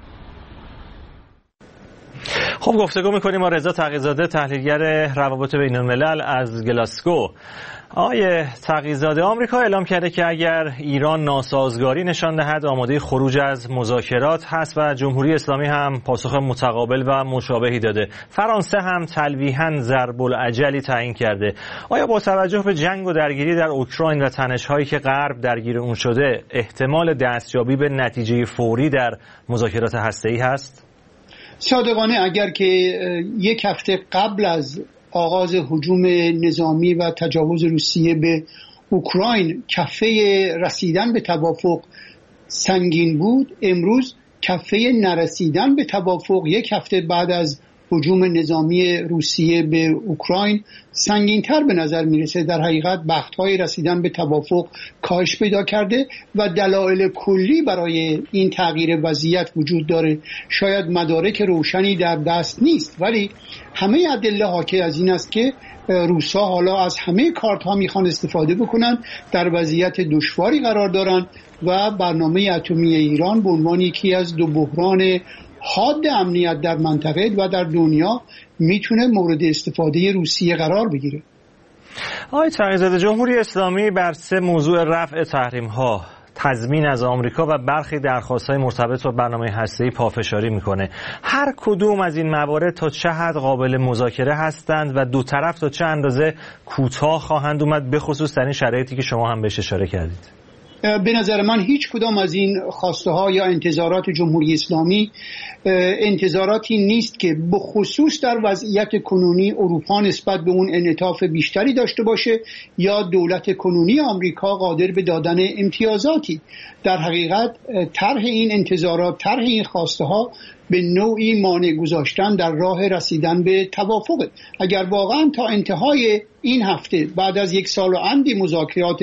[SPEAKER 1] خب گفتگو می‌کنیم با رضا تقی‌زاده، تحلیلگر روابط بین‌الملل از گلاسگو. آقای تقی‌زاده، آمریکا اعلام کرده که اگر ایران ناسازگاری نشان دهد آماده خروج از مذاکرات هست و جمهوری اسلامی هم پاسخ متقابل و مشابهی داده. فرانسه هم تلویحاً ضرب العجلی تعیین کرده. آیا با توجه به جنگ و درگیری در اوکراین و تنش‌هایی که غرب درگیر اون شده، احتمال دستیابی به نتیجه فوری در مذاکرات هسته‌ای هست؟
[SPEAKER 16] صادقانه اگر که یک هفته قبل از آغاز هجوم نظامی و تجاوز روسیه به اوکراین کفه رسیدن به توافق سنگین بود، امروز کفه نرسیدن به توافق یک هفته بعد از هجوم نظامی روسیه به اوکراین سنگین‌تر به نظر میرسه. در حقیقت بخت‌های رسیدن به توافق کاهش پیدا کرده و دلایل کلی برای این تغییر وضعیت وجود داره. شاید مدارک روشنی در دست نیست، ولی همه ادله حاکی از این است که روس‌ها حالا از همه کارت‌ها میخوان استفاده بکنن، در وضعیت دشواری قرار دارن و برنامه اتمی ایران به عنوان یکی از دو بحران حاد امنیت در منطقه و در دنیا میتونه مورد استفاده روسیه قرار بگیره.
[SPEAKER 1] آقای تقی‌زاده، جمهوری اسلامی بر سه موضوع رفع تحریم‌ها، تضمین از آمریکا و برخی درخواست‌های مرتبط با برنامه هسته‌ای پافشاری میکنه. هر کدوم از این موارد تا چه حد قابل مذاکره هستند و دو طرف تا چه اندازه کوتاه خواهند اومد، به خصوص در این شرایطی که شما هم بهش اشاره کردید؟
[SPEAKER 16] به نظر من هیچ کدام از این خواسته ها یا انتظارات جمهوری اسلامی انتظاراتی نیست که به خصوص در وضعیت کنونی اروپا نسبت به اون انعطاف بیشتری داشته باشه یا دولت کنونی آمریکا قادر به دادن امتیازاتی. در حقیقت طرح این انتظارات، طرح این خواسته ها به نوعی مانع گذاشتن در راه رسیدن به توافق. اگر واقعا تا انتهای این هفته بعد از یک سال و اندی مذاکرات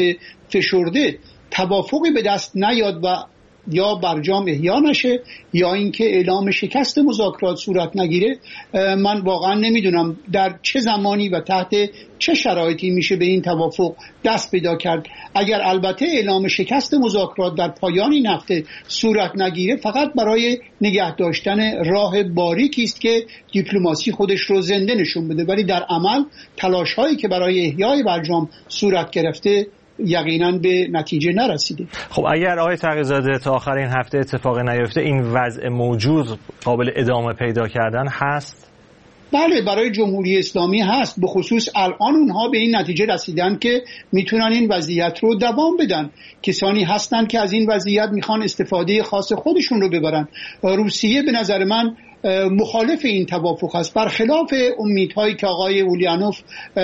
[SPEAKER 16] فشرده توافقی به دست نیاد و یا برجام احیا نشه یا اینکه اعلام شکست مذاکرات صورت نگیره، من واقعا نمیدونم در چه زمانی و تحت چه شرایطی میشه به این توافق دست پیدا کرد. اگر البته اعلام شکست مذاکرات در پایان این هفته صورت نگیره، فقط برای نگه داشتن راه باریکی است که دیپلماسی خودش رو زنده نشون بده، ولی در عمل تلاش هایی که برای احیای برجام صورت گرفته یقینا به نتیجه نرسیده.
[SPEAKER 1] خب اگر آقای تقی‌زاده تا آخر این هفته اتفاقی نیفته، این وضع موجود قابل ادامه پیدا کردن هست؟
[SPEAKER 16] بله، برای جمهوری اسلامی هست. به خصوص الان اونها به این نتیجه رسیدن که میتونن این وضعیت رو دوام بدن. کسانی هستن که از این وضعیت میخوان استفاده خاص خودشون رو ببرن. روسیه به نظر من مخالف این توافق است، برخلاف امیدهایی که آقای اولیانوف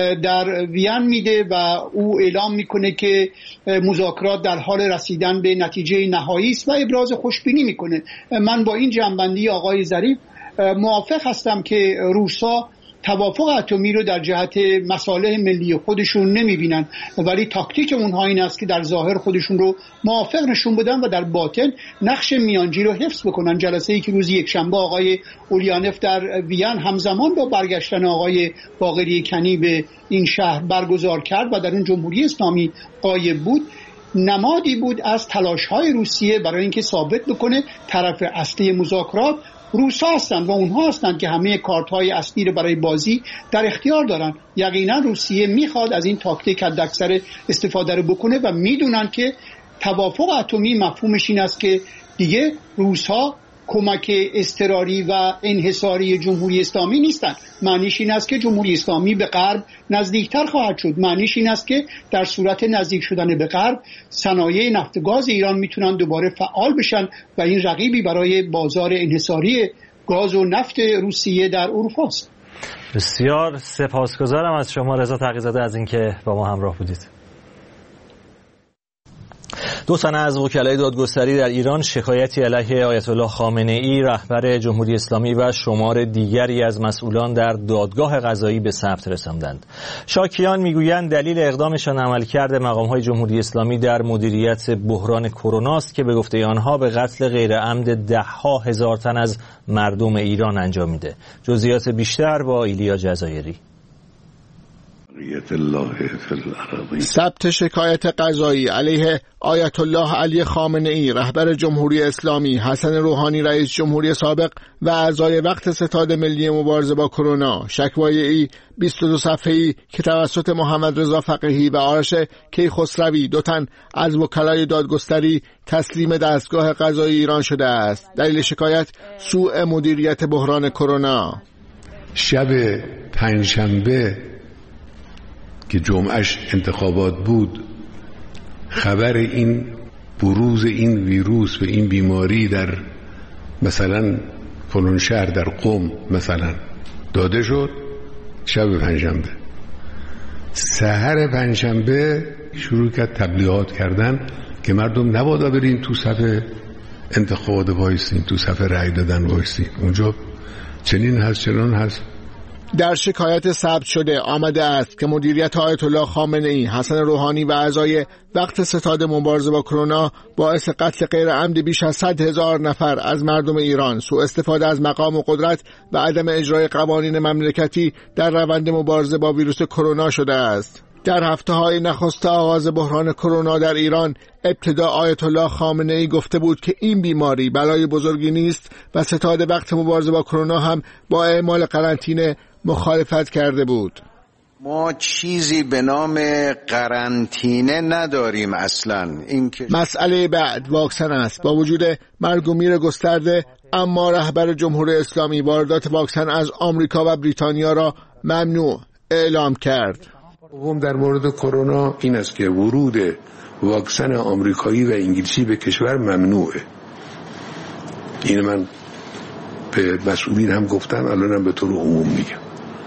[SPEAKER 16] در وین میده و او اعلام میکنه که مذاکرات در حال رسیدن به نتیجه نهایی است و ابراز خوشبینی میکنه. من با این جنبندی آقای ظریف موافق هستم که روسا توافق اتمی رو در جهت مصالح ملی خودشون نمیبینن، ولی تاکتیک اونها این است که در ظاهر خودشون رو موافق نشون بدن و در باطن نقش میانجی رو حفظ بکنن. جلسه ای که روز یکشنبه آقای اولیانوف در وین همزمان با برگشتن آقای باقری کنی به این شهر برگزار کرد و در اون جمهوری اسلامی غایب بود، نمادی بود از تلاش‌های روسیه برای اینکه ثابت بکنه طرف اصلی مذاکرات روس‌ها هستند و اونها هستند که همه کارت‌های اصلی رو برای بازی در اختیار دارن. یقینا روسیه میخواد از این تاکتیک حداکثر استفاده رو بکنه و میدونن که توافق اتمی مفهومش این است که دیگه روس‌ها کمک اضطراری و انحصاری جمهوری اسلامی نیستند. معنیش این است که جمهوری اسلامی به غرب نزدیکتر خواهد شد. معنیش این است که در صورت نزدیک شدن به غرب صنایع نفت و گاز ایران میتونن دوباره فعال بشن و این رقیبی برای بازار انحصاری گاز و نفت روسیه در اروپا است.
[SPEAKER 1] بسیار سپاسگزارم از شما رضا تقی‌زاده از اینکه با ما همراه بودید. دو تن از وکلای دادگستری در ایران شکایتی علیه آیت الله خامنه‌ای رهبر جمهوری اسلامی و شمار دیگری از مسئولان در دادگاه قضایی به ثبت رساندند. شاکیان میگویند دلیل اقدامشان عملکرد مقام‌های جمهوری اسلامی در مدیریت بحران کرونا است که به گفته آنها به قتل غیرعمد ده‌ها هزار تن از مردم ایران انجامیده. جزئیات بیشتر با ایلیا جزایری.
[SPEAKER 9] ثبت شکایت قضایی علیه آیت الله علی خامنه‌ای رهبر جمهوری اسلامی، حسن روحانی رئیس جمهوری سابق و اعضای وقت ستاد ملی مبارزه با کرونا، شکوایه‌ای بیست و دو صفحه‌ای که توسط محمد رضا فقیهی و آرش کیخسروی دو تن از وکلای دادگستری تسلیم دستگاه قضایی ایران شده است. دلیل شکایت سوء مدیریت بحران کرونا.
[SPEAKER 2] شب پنجشنبه که جمعهش انتخابات بود، خبر این بروز این ویروس و این بیماری در مثلا فلان شهر در قم مثلا داده شد شب پنجشنبه. سحر پنجشنبه شروع کرد تبلیغات کردن که مردم نباید برین تو صف انتخابات وایسین، تو صف رأی دادن وایسین، اونجا چنین هست چنان هست.
[SPEAKER 9] در شکایت ثبت شده آمده است که مدیریت آیت الله خامنه‌ای، حسن روحانی و اعضای وقت ستاد مبارزه با کرونا باعث قتل غیر عمد بیش از صد هزار نفر از مردم ایران، سوء استفاده از مقام و قدرت و عدم اجرای قوانین مملکتی در روند مبارزه با ویروس کرونا شده است. در هفته‌های نخست آغاز بحران کرونا در ایران، ابتدا آیت الله خامنه‌ای گفته بود که این بیماری بلای بزرگی نیست و ستاد وقت مبارزه با کرونا هم با اعمال قرنطینه مخالفت کرده بود.
[SPEAKER 17] ما چیزی به نام قرنطینه نداریم اصلا. این که
[SPEAKER 9] مسئله بعد واکسن است. با وجود مرگ و میر گسترده، اما رهبر جمهوری اسلامی واردات واکسن از آمریکا و بریتانیا را ممنوع اعلام کرد.
[SPEAKER 2] دوم در مورد کرونا این است که ورود واکسن آمریکایی و انگلیسی به کشور ممنوعه. این من به مسئولین هم گفتم، الانم به طور عموم میگم.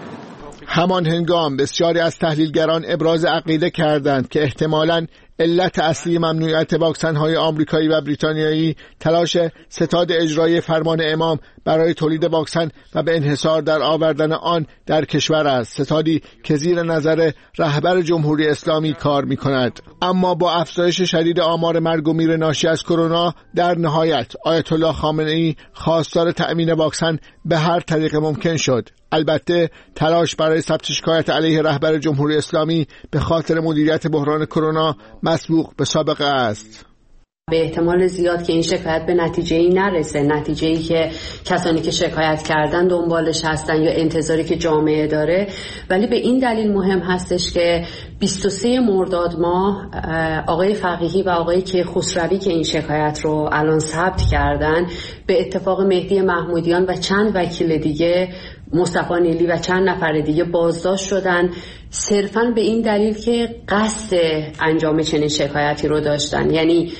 [SPEAKER 9] همان هنگام بسیاری از تحلیلگران ابراز عقیده کردند که احتمالاً علت اصلی ممنوعیت واکسن‌های آمریکایی و بریتانیایی تلاش ستاد اجرایی فرمان امام برای تولید واکسن و به انحصار در آوردن آن در کشور است، ستادی که زیر نظر رهبر جمهوری اسلامی کار می‌کند. اما با افزایش شدید آمار مرگ و میر ناشی از کرونا، در نهایت آیت الله خامنه‌ای خواستار تأمین واکسن به هر طریق ممکن شد. البته تلاش برای ثبت شکایت علیه رهبر جمهوری اسلامی به خاطر مدیریت بحران کرونا مسبوق به سابقه است.
[SPEAKER 18] به احتمال زیاد که این شکایت به نتیجه‌ای نرسه، نتیجه‌ای که کسانی که شکایت کردن دنبالش هستن یا انتظاری که جامعه داره، ولی به این دلیل مهم هستش که بیست و سوم مرداد ماه آقای فقیهی و آقای کیخسروی که این شکایت رو الان ثبت کردن، به اتفاق مهدی محمودیان و چند وکیل دیگه، مصطفی نیلی و چند نفر دیگه بازداشت شدن، صرفاً به این دلیل که قصد انجام چنین شکایتی رو داشتن. یعنی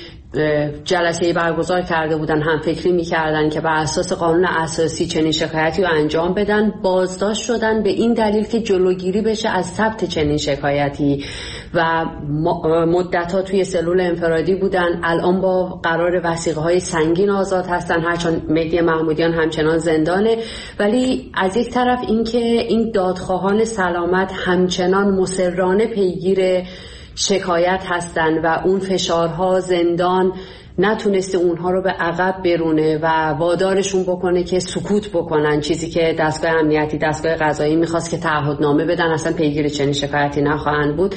[SPEAKER 18] جلسه‌ای برگزار کرده بودن، هم فکری می‌کردن که بر اساس قانون اساسی چنین شکایتی رو انجام بدن، بازداشت شدن به این دلیل که جلوگیری بشه از ثبت چنین شکایتی و مدت‌ها توی سلول انفرادی بودن. الان با قرار وثیقه‌های سنگین آزاد هستن، هرچند مهدی محمودیان همچنان زندانه. ولی از یک طرف اینکه این دادخواهان سلامت همچنان مصرانه پیگیر شکایت هستن و اون فشارها، زندان نتونسته اونها رو به عقب برونه و وادارشون بکنه که سکوت بکنن، چیزی که دستگاه امنیتی، دستگاه قضایی میخواست که تعهدنامه بدن، اصلا پیگیر چنین شکایتی نخواهند بود.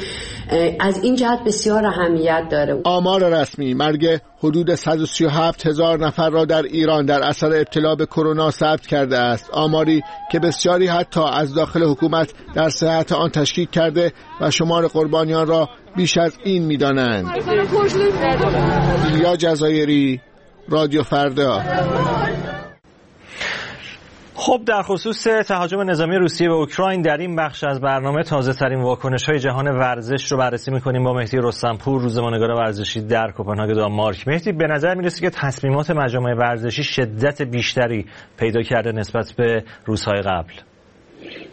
[SPEAKER 18] از این جهت بسیار اهمیت داره.
[SPEAKER 9] آمار رسمی مرگ حدود صد و سی و هفت هزار نفر را در ایران در اثر ابتلا به کرونا ثبت کرده است، آماری که بسیاری حتی از داخل حکومت در صحت آن تشکیک کرده و شمار قربانیان را بیش از این می‌دانند. ایلیا جزایری، رادیو فردا.
[SPEAKER 1] خب در خصوص تهاجم نظامی روسیه به اوکراین در این بخش از برنامه تازه ترین واکنش‌های جهان ورزش رو بررسی می‌کنیم با مهدی رستمپور، روزنامه‌نگار ورزشی در کوپنهاگ دانمارک. مهدی، به نظر می‌رسه که تصمیمات مجامع ورزشی شدت بیشتری پیدا کرده نسبت به روزهای قبل.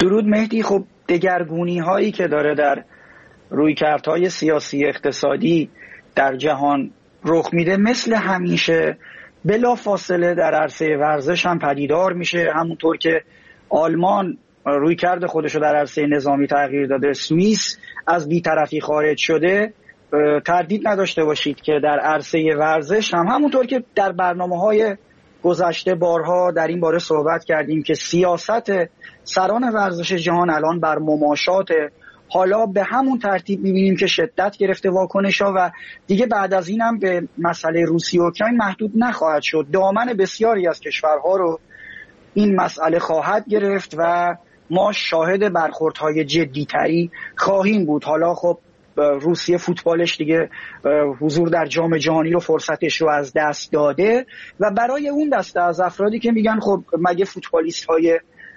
[SPEAKER 19] درود مهدی. خب دگرگونی هایی که داره در رویکردهای سیاسی اقتصادی در جهان رخ میده مثل همیشه بلا فاصله در عرصه ورزش هم پدیدار میشه. همونطور که آلمان رویکرد خودشو در عرصه نظامی تغییر داده، سوئیس از بی‌طرفی خارج شده، تردید نداشته باشید که در عرصه ورزش هم همونطور که در برنامه‌های گذشته بارها در این باره صحبت کردیم که سیاست سران ورزش جهان الان بر مماشات، حالا به همون ترتیب می‌بینیم که شدت گرفته واکنش‌ها و دیگه بعد از این هم به مسئله روسیه و اوکراین محدود نخواهد شد. دامن بسیاری از کشورها رو این مسئله خواهد گرفت و ما شاهد برخوردهای جدی‌تری خواهیم بود. حالا خب روسیه فوتبالش دیگه حضور در جام جهانی رو فرصتش رو از دست داده و برای اون دسته از افرادی که میگن خب مگه فوتبالیست های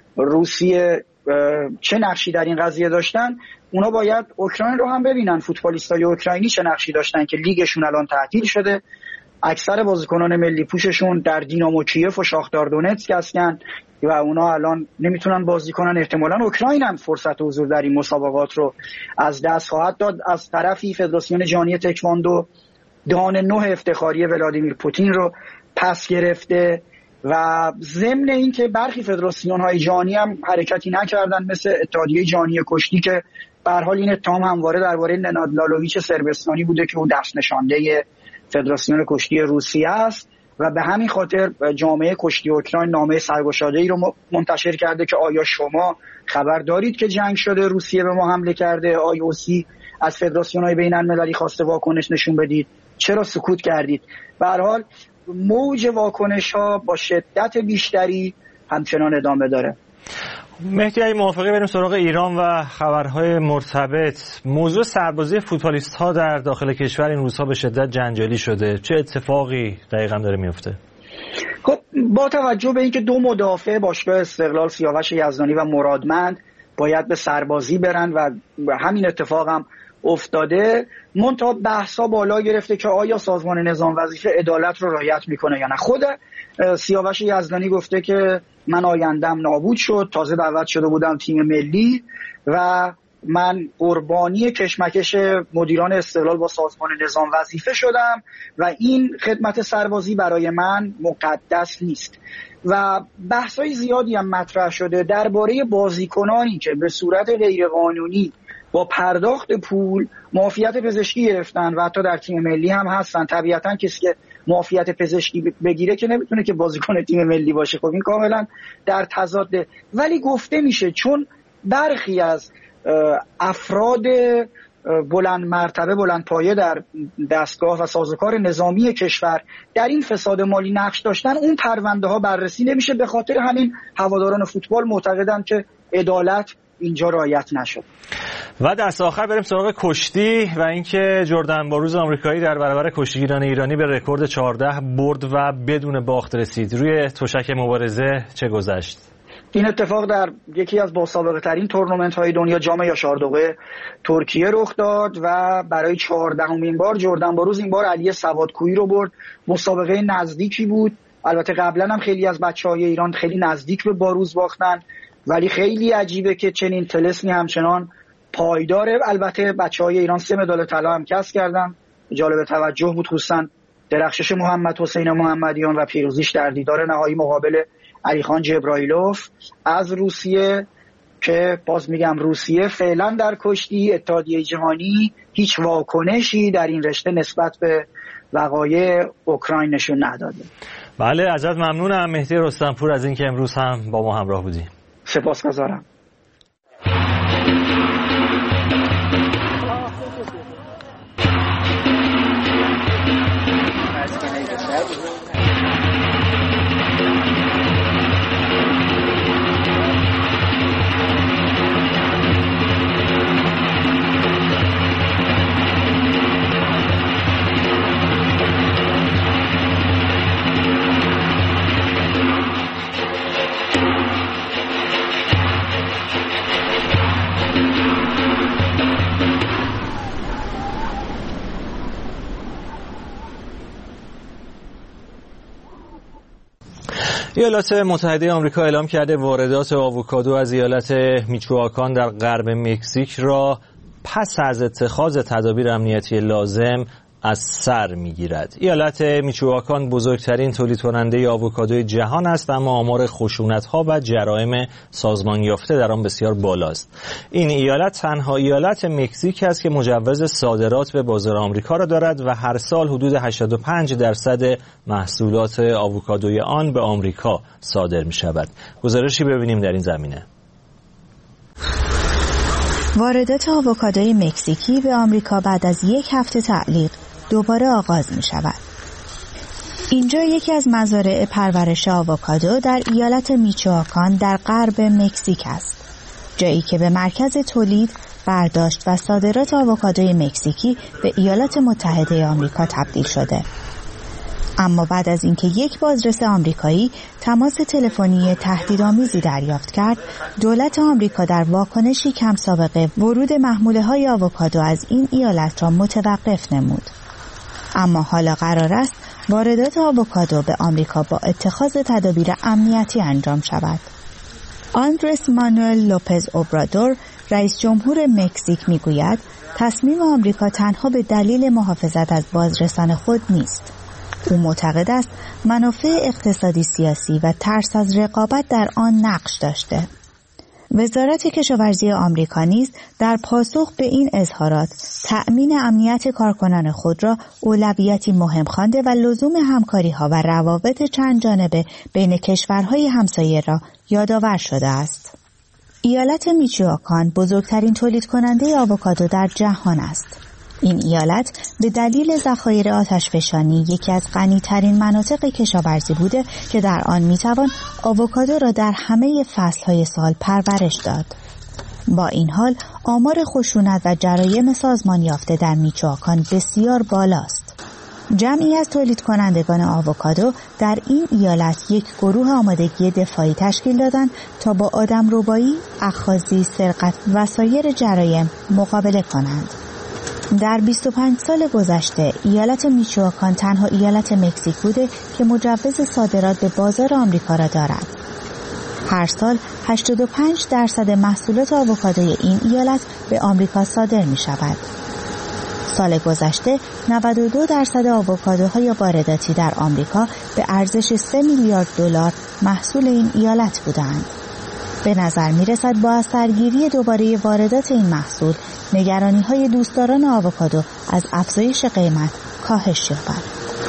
[SPEAKER 19] روسیه چه نقشی در این قضیه داشتن، اونا باید اوکراین رو هم ببینن. فوتبالیست های اوکراینی چه نقشی داشتن که لیگشون الان تعطیل شده، اکثر بازیکنان ملی پوششون در دینامو کیف و شاختار دونتسک هستن و اونا الان نمیتونن بازی کنن. احتمالاً اوکراین هم فرصت حضور در این مسابقات رو از دست خواهد داد. از طرفی فدراسیون جهانی تکواندو دان نه افتخاری ولادیمیر پوتین رو پس گرفته و ضمن این که برخی فدراسیون های جهانی هم حرکتی نکردن مثل اتحادیه جهانی کشتی که به هر حال این اتهام همواره درباره نناد لالویچ سربستانی بوده که او دست نشانده فدراسیون کشتی روسیه است و به همین خاطر جامعه کشتی اوکراین نامه سرگشاده‌ای رو منتشر کرده که آیا شما خبر دارید که جنگ شده، روسیه به ما حمله کرده، آی او سی از فدراسیون‌های بین‌المللی خواسته واکنش نشون بدید، چرا سکوت کردید؟ به هر حال موج واکنش‌ها با شدت بیشتری همچنان ادامه داره.
[SPEAKER 1] مهدی اگه موافقی بریم سراغ ایران و خبرهای مرتبط. موضوع سربازی فوتبالیست ها در داخل کشور این روزها به شدت جنجالی شده. چه اتفاقی دقیقاً داره میفته؟
[SPEAKER 19] خب با توجه به اینکه دو مدافع باشگاه استقلال سیاوش یزدانی و مرادمند باید به سربازی برن و همین اتفاق هم افتاده، منتها بحثا بالا گرفته که آیا سازمان نظام وظیفه عدالت رو رعایت میکنه یا نه. خود سیاوش یزدانی گفته که من آیندم نابود شد، تازه دعوت شده بودم تیم ملی و من قربانی کشمکش مدیران استقلال با سازمان نظام وظیفه شدم و این خدمت سربازی برای من مقدس نیست. و بحثای زیادی هم مطرح شده درباره بازیکنانی که به صورت غیرقانونی با پرداخت پول معافیت پزشکی گرفتن و حتی در تیم ملی هم هستن. طبیعتا کسی که معافیت پزشکی بگیره که نمیتونه که بازیکن تیم ملی باشه، خب این کاملا در تضاده. ولی گفته میشه چون برخی از افراد بلند مرتبه بلند پایه در دستگاه و سازوکار نظامی کشور در این فساد مالی نقش داشتن، اون پرونده ها بررسی نمیشه. به خاطر همین هواداران فوتبال معتقدن که عدالت اینجا رعایت نشد.
[SPEAKER 1] و دست آخر بریم سراغ کشتی و اینکه جردن باروز آمریکایی در برابر کشتیگیران ایرانی به رکورد چهارده برد و بدون باخت رسید. روی تشک مبارزه چه گذشت؟
[SPEAKER 19] این اتفاق در یکی از باسابقه ترین تورنمنت های دنیا جام یاشاردوغه ترکیه رخ داد و برای چهاردهمین بار جردن باروز این بار علی سوادکویی رو برد. مسابقه نزدیکی بود، البته قبلا هم خیلی از بچهای ایران خیلی نزدیک به باروز باختن، ولی خیلی عجیبه که چنین طلسمی همچنان پایداره. البته بچهای ایران سه مدال طلا هم کسب کردن. جالب توجه بود خصوصا درخشش محمد حسین محمدیان و پیروزیش در دیدار نهایی مقابل علیخان جبرائیلوف از روسیه که باز میگم روسیه فعلا در کشتی اتحادیه جهانی هیچ واکنشی در این رشته نسبت به وقایع اوکراین نشون نداده.
[SPEAKER 1] بله ازت ممنونم مهدی رستمپور از اینکه امروز هم با ما همراه بودی.
[SPEAKER 19] سپاسگزارم.
[SPEAKER 1] ایالات متحده آمریکا اعلام کرده واردات آووکادو از ایالت میچواکان در غرب مکزیک را پس از اتخاذ تدابیر امنیتی لازم از سر میگیرد. ایالت میچواکان بزرگترین تولید کننده آووکادوی جهان است، اما آمار خشونت‌ها و جرایم سازمان یافته در آن بسیار بالاست. این ایالت تنها ایالت مکزیک است که مجوز صادرات به بازار آمریکا را دارد و هر سال حدود هشتاد و پنج درصد محصولات آووکادوی آن به آمریکا صادر می‌شود. گزارشی ببینیم در این زمینه.
[SPEAKER 20] واردات آووکادوی مکزیکی به آمریکا بعد از یک هفته تعلیق دوباره آغاز می شود. اینجا یکی از مزارع پرورش آووکادو در ایالت میچواکان در غرب مکزیک است. جایی که به مرکز تولید، برداشت و صادرات آووکادوی مکزیکی به ایالات متحده آمریکا تبدیل شده. اما بعد از اینکه یک بازرس آمریکایی تماس تلفنی تهدیدآمیزی دریافت کرد، دولت آمریکا در واکنشی کم سابقه ورود محموله‌های آووکادو از این ایالت را متوقف نمود. اما حالا قرار است واردات آووکادو به آمریکا با اتخاذ تدابیر امنیتی انجام شود. آندرس مانوئل لوپز اوبرادور، رئیس جمهور مکزیک میگوید تصمیم آمریکا تنها به دلیل محافظت از بازرسان خود نیست. او معتقد است منافع اقتصادی، سیاسی و ترس از رقابت در آن نقش داشته. وزارت کشاورزی آمریکا نیز در پاسخ به این اظهارات تأمین امنیت کارکنان خود را اولویتی مهم خوانده و لزوم همکاری‌ها و روابط چند جانبه بین کشورهای همسایه را یادآور شده است. ایالت میچواکان بزرگترین تولید کننده آووکادو در جهان است. این ایالت به دلیل ذخایر آتشفشانی یکی از غنی‌ترین مناطق کشاورزی بوده که در آن میتوان آووکادو را در همه فصل‌های سال پرورش داد. با این حال آمار خشونت و جرایم سازمان یافته در میچواکان بسیار بالاست. جمعی از تولید کنندگان آووکادو در این ایالت یک گروه آمادگی دفاعی تشکیل دادند تا با آدمربایی، اخاذی، سرقت و سایر جرایم مقابله کنند. در بیست و پنج سال گذشته ایالت میچواکان تنها ایالت مکزیک بوده که مجوز صادرات به بازار آمریکا را دارد. هر سال هشتاد و پنج درصد محصولات آووکادوی این ایالت به آمریکا صادر می شود. سال گذشته نود و دو درصد آووکادوهای وارداتی در آمریکا به ارزش سه میلیارد دلار محصول این ایالت بودند. به نظر می رسد با از سرگیری دوباره واردات این محصول، نگرانی‌های دوستداران آووکادو از افزایش قیمت کاهش یابد.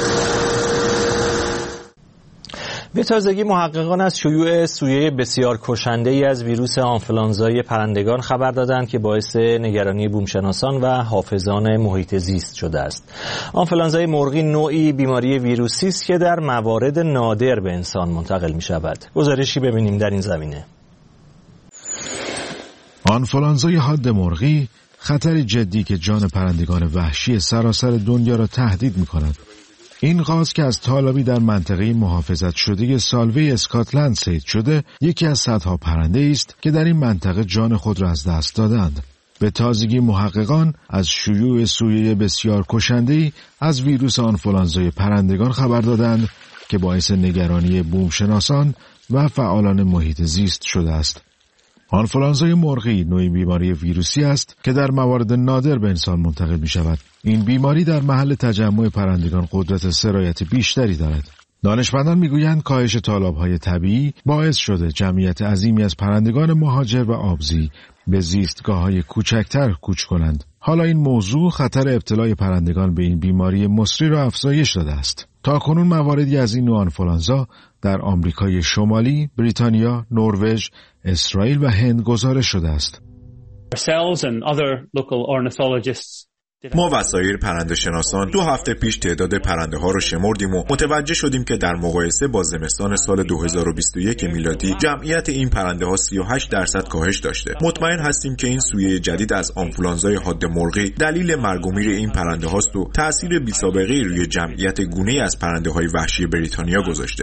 [SPEAKER 1] به تازگی محققان از شیوع سویه بسیار کشنده‌ای از ویروس آنفولانزای پرندگان خبر دادند که باعث نگرانی بومشناسان و حافظان محیط زیست شده است. آنفولانزای مرغی نوعی بیماری ویروسی است که در موارد نادر به انسان منتقل می‌شود. گزارشی ببینیم در این زمینه.
[SPEAKER 21] آنفولانزای حاد مرغی خطر جدی که جان پرندگان وحشی سراسر دنیا را تهدید می‌کند. این قاز که از تالابی در منطقه محافظت شده سالوه اسکاتلند صید شده، یکی از صدها پرنده است که در این منطقه جان خود را از دست دادند. به تازگی محققان از شیوع سویه بسیار کشنده‌ای از ویروس آنفولانزای پرندگان خبر دادند که باعث نگرانی بومشناسان و فعالان محیط زیست شده است. آنفولانزای مرغی نوعی بیماری ویروسی است که در موارد نادر به انسان منتقل می شود. این بیماری در محل تجمع پرندگان قدرت سرایت بیشتری دارد. دانشمندان میگویند کاهش تالاب‌های طبیعی باعث شده جمعیت عظیمی از پرندگان مهاجر و آبزی به زیستگاه‌های کوچکتر کوچ کنند. حالا این موضوع خطر ابتلای پرندگان به این بیماری مسری را افزایش داده است. تاکنون مواردی از این نوع آنفولانزا در آمریکای شمالی، بریتانیا، نروژ، اسرائیل و هند گزارش شده است.
[SPEAKER 22] ما و سایر پرنده شناسان دو هفته پیش تعداد پرنده ها رو شمردیم و متوجه شدیم که در مقایسه با زمستان سال دو هزار و بیست و یک میلادی جمعیت این پرنده ها سی و هشت درصد کاهش داشته. مطمئن هستیم که این سویه جدید از آنفولانزای حاد مرغی دلیل مرگ و میر این پرنده هاست و تأثیر بی‌سابقه‌ای روی جمعیت گونه‌ای از پرنده های وحشی بریتانیا گذاشته.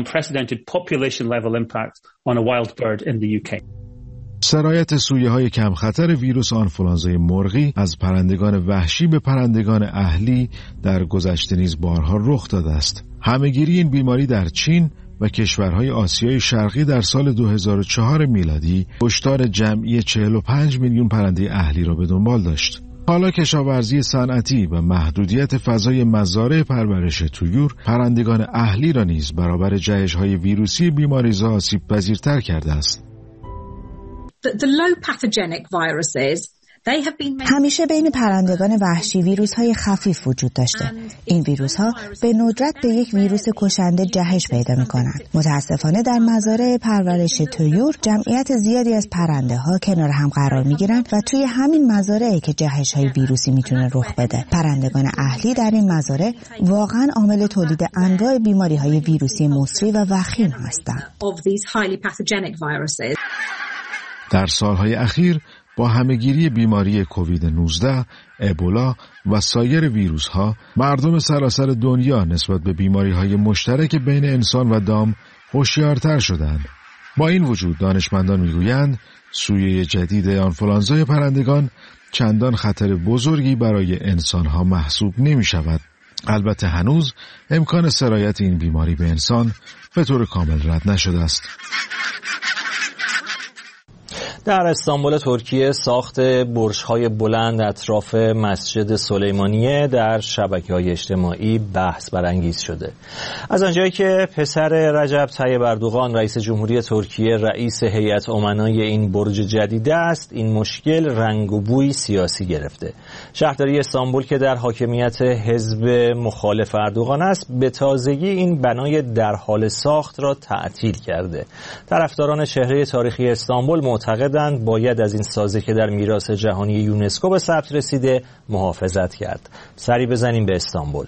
[SPEAKER 21] سرایت سویه های کم خطر ویروس آنفولانزای مرغی از پرندگان وحشی به پرندگان اهلی در گذشته نیز بارها رخ داده است. همه‌گیری این بیماری در چین و کشورهای آسیای شرقی در سال دو هزار و چهار میلادی کشتار جمعی چهل و پنج میلیون پرنده اهلی را به دنبال داشت. حالا کشاورزی صنعتی و محدودیت فضای مزارع پرورش طیور پرندگان اهلی را نیز برابر جهش‌های ویروسی بیماریزا آسیب پذیرتر کرده است.
[SPEAKER 3] The, the low pathogenic viruses
[SPEAKER 20] همیشه بین پرندگان وحشی ویروس های خفیف وجود داشته. این ویروس ها به ندرت به یک ویروس کشنده جهش پیدا می کنند. متاسفانه در مزارع پرورش طیور جمعیت زیادی از پرنده ها کنار هم قرار می گیرند و توی همین مزارعی که جهش های ویروسی می تونه رخ بده. پرندگان اهلی در این مزارع واقعا عامل تولید انواع بیماری های ویروسی مسری و وخیم هستند.
[SPEAKER 21] در سالهای اخیر با همهگیری بیماری کووید نوزده، ابولا و سایر ویروس‌ها، مردم سراسر دنیا نسبت به بیماری‌های مشترک بین انسان و دام هوشیارتر شدند. با این وجود دانشمندان می‌گویند سویه جدید آنفولانزای پرندگان چندان خطر بزرگی برای انسان‌ها محسوب نمی‌شود. البته هنوز امکان سرایت این بیماری به انسان به طور کامل رد نشده است.
[SPEAKER 1] در استانبول ترکیه ساخت برج‌های بلند اطراف مسجد سلیمانیه در شبکه‌های اجتماعی بحث برانگیز شده. از آنجایی که پسر رجب طیب اردوغان رئیس جمهوری ترکیه رئیس هیئت امنای این برج جدید است، این مشکل رنگ و بوی سیاسی گرفته. شهرداری استانبول که در حاکمیت حزب مخالف اردوغان است، به تازگی این بنای در حال ساخت را تعطیل کرده. طرفداران چهره تاریخی استانبول معتقدند باید از این سازه که در میراث جهانی یونسکو به ثبت رسیده محافظت کرد. سری بزنیم به استانبول.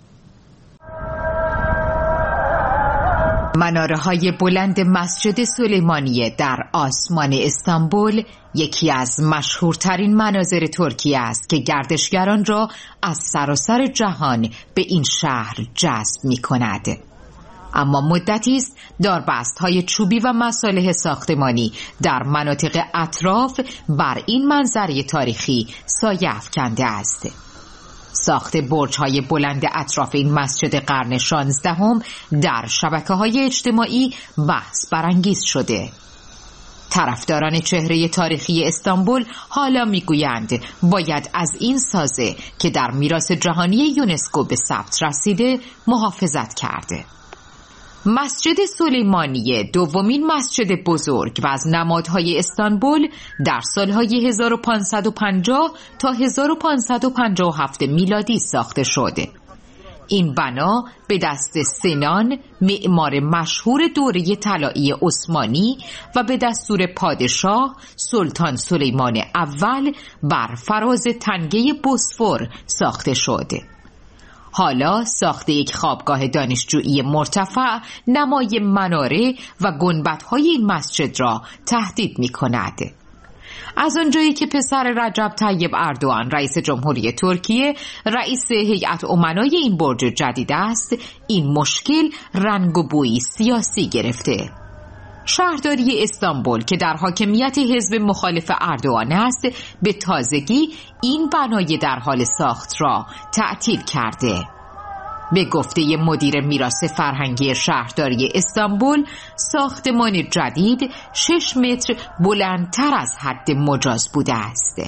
[SPEAKER 4] مناره‌های بلند مسجد سلیمانیه در آسمان استانبول یکی از مشهورترین مناظر ترکیه است که گردشگران را از سراسر جهان به این شهر جذب می‌کند. اما مدتی است داربست‌های چوبی و مصالح ساختمانی در مناطق اطراف بر این منظره تاریخی سایه افکنده است. ساخت برج‌های بلند اطراف این مسجد قرن شانزدهم در شبکه‌های اجتماعی بحث برانگیز شده. طرفداران چهره تاریخی استانبول حالا میگویند باید از این سازه که در میراث جهانی یونسکو به ثبت رسیده محافظت کرده. مسجد سلیمانیه دومین مسجد بزرگ و از نمادهای استانبول در سالهای هزار و پانصد و پنجاه تا هزار و پانصد و پنجاه و هفت میلادی ساخته شده. این بنا به دست سنان، معمار مشهور دوره طلایی عثمانی و به دستور پادشاه سلطان سلیمان اول بر فراز تنگه بوسفور ساخته شده. حالا ساخت یک خوابگاه دانشجویی مرتفع نمای مناره و گنبدهای این مسجد را تهدید می کند. از آنجایی که پسر رجب طیب اردوغان رئیس جمهوری ترکیه رئیس هیئت امنای این برج جدید است، این مشکل رنگ و بوی سیاسی گرفته. شهرداری استانبول که در حاکمیت حزب مخالف اردوغان است، به تازگی این بنای در حال ساخت را تعطیل کرده. به گفته مدیر میراث فرهنگی شهرداری استانبول، ساختمان جدید شش متر بلندتر از حد مجاز بوده است.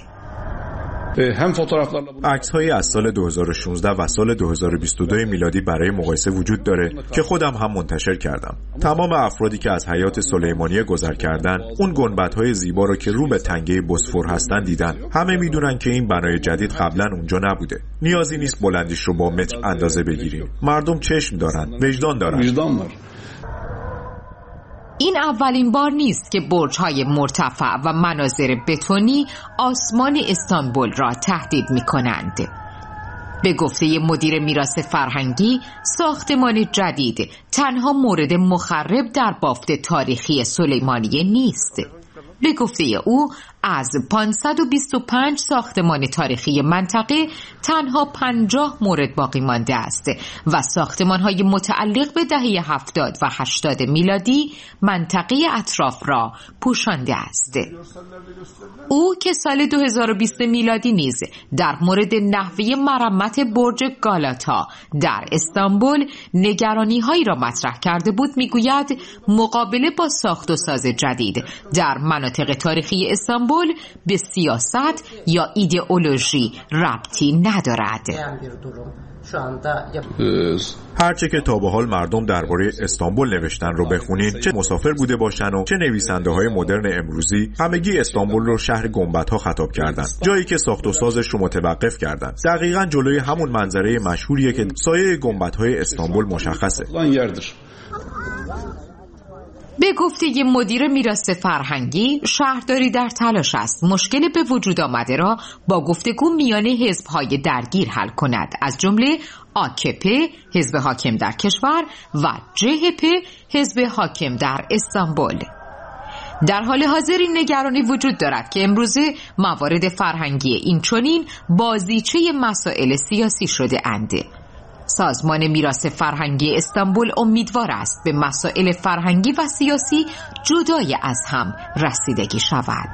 [SPEAKER 22] عکس‌هایی از سال دو هزار و شانزده و سال دو هزار و بیست و دو میلادی برای مقایسه وجود داره که خودم هم منتشر کردم. تمام افرادی که از حیات سلیمانیه گذر کردن اون گنبدهای زیبا رو که رو به تنگه بوسفور هستن دیدن. همه میدونن که این بنای جدید قبلا اونجا نبوده. نیازی نیست بلندیش رو با متر اندازه بگیریم. مردم چشم دارن، وجدان دارن.
[SPEAKER 4] این اولین بار نیست که برج‌های مرتفع و مناظر بتونی آسمان استانبول را تهدید می‌کنند. به گفته مدیر میراث فرهنگی، ساختمان جدید تنها مورد مخرب در بافت تاریخی سلیمانیه نیست. به گفته او از پانصد و بیست و پنج ساختمان تاریخی منطقه تنها پنجاه مورد باقی مانده است و ساختمان‌های متعلق به دهه هفتاد و هشتاد میلادی منطقه اطراف را پوشانده است. او که سال دو هزار و بیست میلادی نیز در مورد نحوه مرمت برج گالاتا در استانبول نگرانی‌هایی را مطرح کرده بود میگوید مقابله با ساخت و ساز جدید در مناطق تاریخی استانبول به سیاست یا ایدئولوژی ربطی ندارد.
[SPEAKER 22] هرچه که تا به حال مردم درباره استانبول نوشتن رو بخونین، چه مسافر بوده باشن و چه نویسنده های مدرن امروزی، همگی استانبول رو شهر گنبدها خطاب کردن، جایی که ساخت و سازش رو متوقف کردن. دقیقاً جلوی همون منظره مشهوریه که سایه گنبدهای استانبول مشخصه.
[SPEAKER 4] به گفته مدیر میراث فرهنگی، شهرداری در تلاش است مشکل به وجود آمده را با گفتگو میان حزب‌های درگیر حل کند، از جمله آک‌پی حزب حاکم در کشور و جه‌پی حزب حاکم در استانبول. در حال حاضر این نگرانی وجود دارد که امروزه موارد فرهنگی اینچنین بازیچه مسائل سیاسی شده اند. سازمان میراث فرهنگی استانبول امیدوار است به مسائل فرهنگی و سیاسی جدای از هم رسیدگی شود.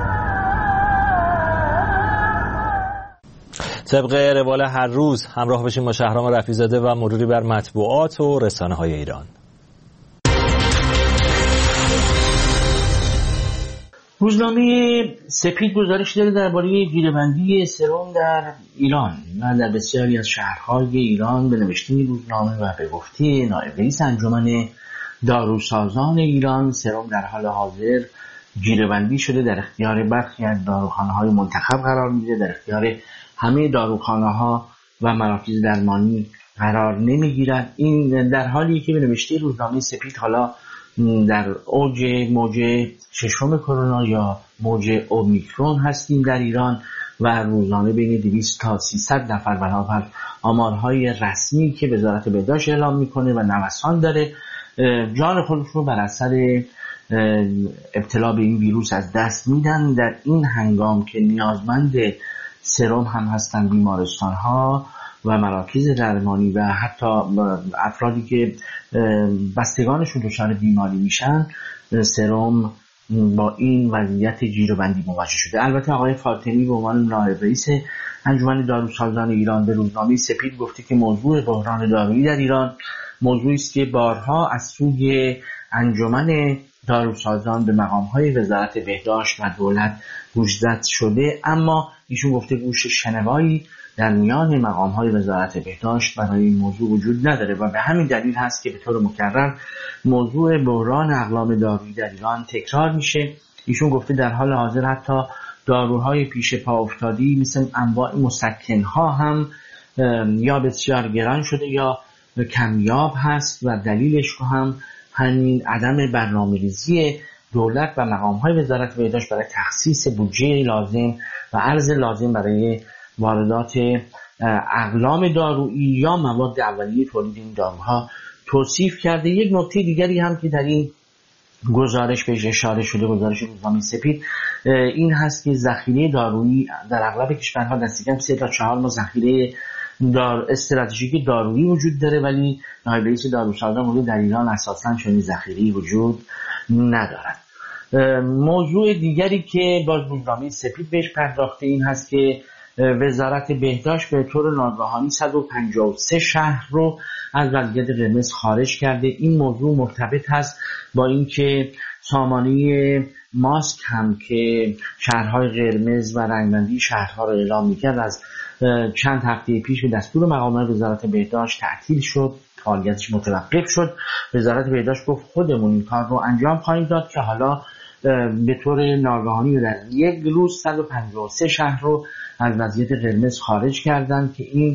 [SPEAKER 1] طبق روال هر روز همراه بشیم با شهرام رفیع‌زاده و مروری بر مطبوعات و رسانه‌های ایران.
[SPEAKER 6] روزنامه سپید گزارش داده درباره گیره‌بندی سرم در ایران و در بسیاری از شهرهای ایران. به نوشته روزنامه و به گفته نایب رئیس انجمن داروسازان ایران، سرم در حال حاضر گیره‌بندی شده، در اختیار برخی از داروخانه‌های منتخب قرار می‌گیره، در اختیار همه داروخانه‌ها و مراکز درمانی قرار نمی‌گیرد. این در حالی که به نوشته روزنامه سپید حالا در اوج موج ششم کرونا یا موج اومیکرون هستیم در ایران و روزانه بین دویست تا سیصد نفر بنابر آمارهای رسمی که وزارت بهداشت اعلام میکنه و نوسان داره جان خودشون رو بر اثر ابتلا به این ویروس از دست میدن. در این هنگام که نیازمند سرم هم هستن بیمارستان ها و مراکز درمانی و حتی افرادی که بستگانشون دچار بیماری میشن، سرم با این وضعیت گیره‌بندی مواجه شده. البته آقای فاطمی به عنوان نایب رئیس انجمن داروسازان ایران به روزنامه سپید گفته که موضوع بحران دارویی در ایران موضوعی است که بارها از سوی انجمن داروسازان به مقام‌های وزارت بهداشت و دولت گوشزد شده، اما ایشون گفته گوش شنوایی در میان مقام‌های وزارت بهداشت برای این موضوع وجود نداره و به همین دلیل هست که به طور مکرر موضوع بحران اقلام دارویی در ایران تکرار میشه. ایشون گفته در حال حاضر حتی داروهای پیش پا افتادی مثل انواع مسکن‌ها هم یا بسیار گران شده یا کمیاب هست و دلیلش رو هم همین عدم برنامه‌ریزی دولت و مقام‌های وزارت بهداشت برای تخصیص بودجه لازم و ارز لازم برای واردات اقلام دارویی یا مواد اولیه تولید این داروها توصیف کرده. یک نکته دیگری هم که در این گزارش بهش اشاره شده، گزارش روزنامه سپید، این هست که ذخیره دارویی در اغلب کشورها دست کم سه تا چهار ماه ذخیره دار استراتژیک دارویی وجود داره، ولی نایب رئیس داروسازان میگه در ایران اساساً چنین ذخیره‌ای وجود ندارد. موضوع دیگری که باز روزنامه سپید بهش پرداخته این هست که وزارت بهداشت به طور ناگهانی صد و پنجاه و سه شهر رو از وضعیت قرمز خارج کرده. این موضوع مرتبط هست با اینکه سامانه ماسک هم که شهرهای قرمز و رنگبندی شهرها رو اعلام می‌کرد از چند هفته پیش به دستور مقامات وزارت بهداشت تعطیل شد، فعالیتش متوقف شد. وزارت بهداشت گفت خودمون این کار رو انجام خواهیم داد که حالا به طور ناگهانی در یک روز صد و پنجاه و سه شهر رو از وضعیت قرمز خارج کردن که این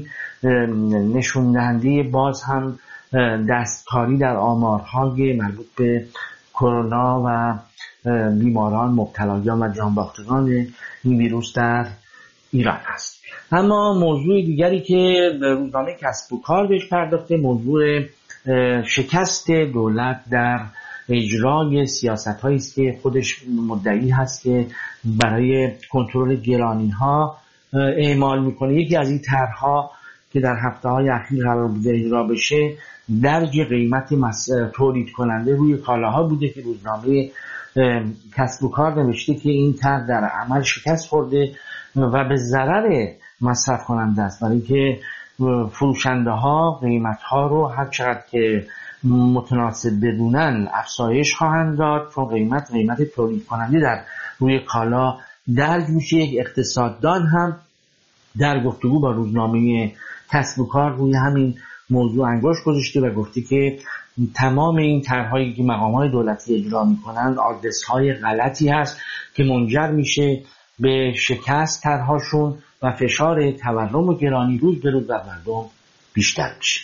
[SPEAKER 6] نشون دهنده باز هم دستکاری در آمارهای مربوط به کرونا و بیماران، مبتلایان و جانباختگان این ویروس در ایران است. اما موضوع دیگری که روزنامه کسب و کار بهش پرداخته موضوع شکست دولت در اجرای سیاست‌هایی است که خودش مدعی هست که برای کنترل گرانی‌ها اعمال میکنه. یکی از این طرح‌ها که در هفته‌های اخیر قرار بوده اجرا بشه درج قیمت تولید کننده روی کالاها بوده که روزنامه کسب و کار نوشته که این طرح در عمل شکست خورده و به ضرر مصرف کننده است، برای اینکه فروشنده ها قیمت ها رو هر چقدر که متناسب بدونن افزایش خواهند داد، چون قیمت قیمت تولید کننده در روی کالا درج میشه. یک اقتصاددان هم در گفتگو با روزنامه کسب و کار روی همین موضوع انگشت گذاشته و گفته که تمام این طرح‌هایی که مقام‌های دولتی اجرا می‌کنند آدرس‌های غلطی هست که منجر میشه به شکست طرح‌هاشون و فشار تورم و گرانی روز به روز بر مردم بیشتر میشه.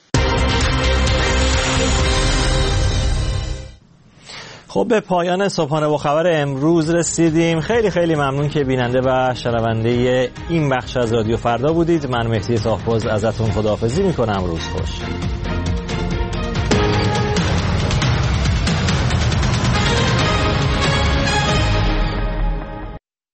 [SPEAKER 1] خب به پایان صبحانه با خبر امروز رسیدیم. خیلی خیلی ممنون که بیننده و شنونده این بخش از رادیو فردا بودید. من مهدی صاحباز ازتون خداحافظی میکنم. روز خوش.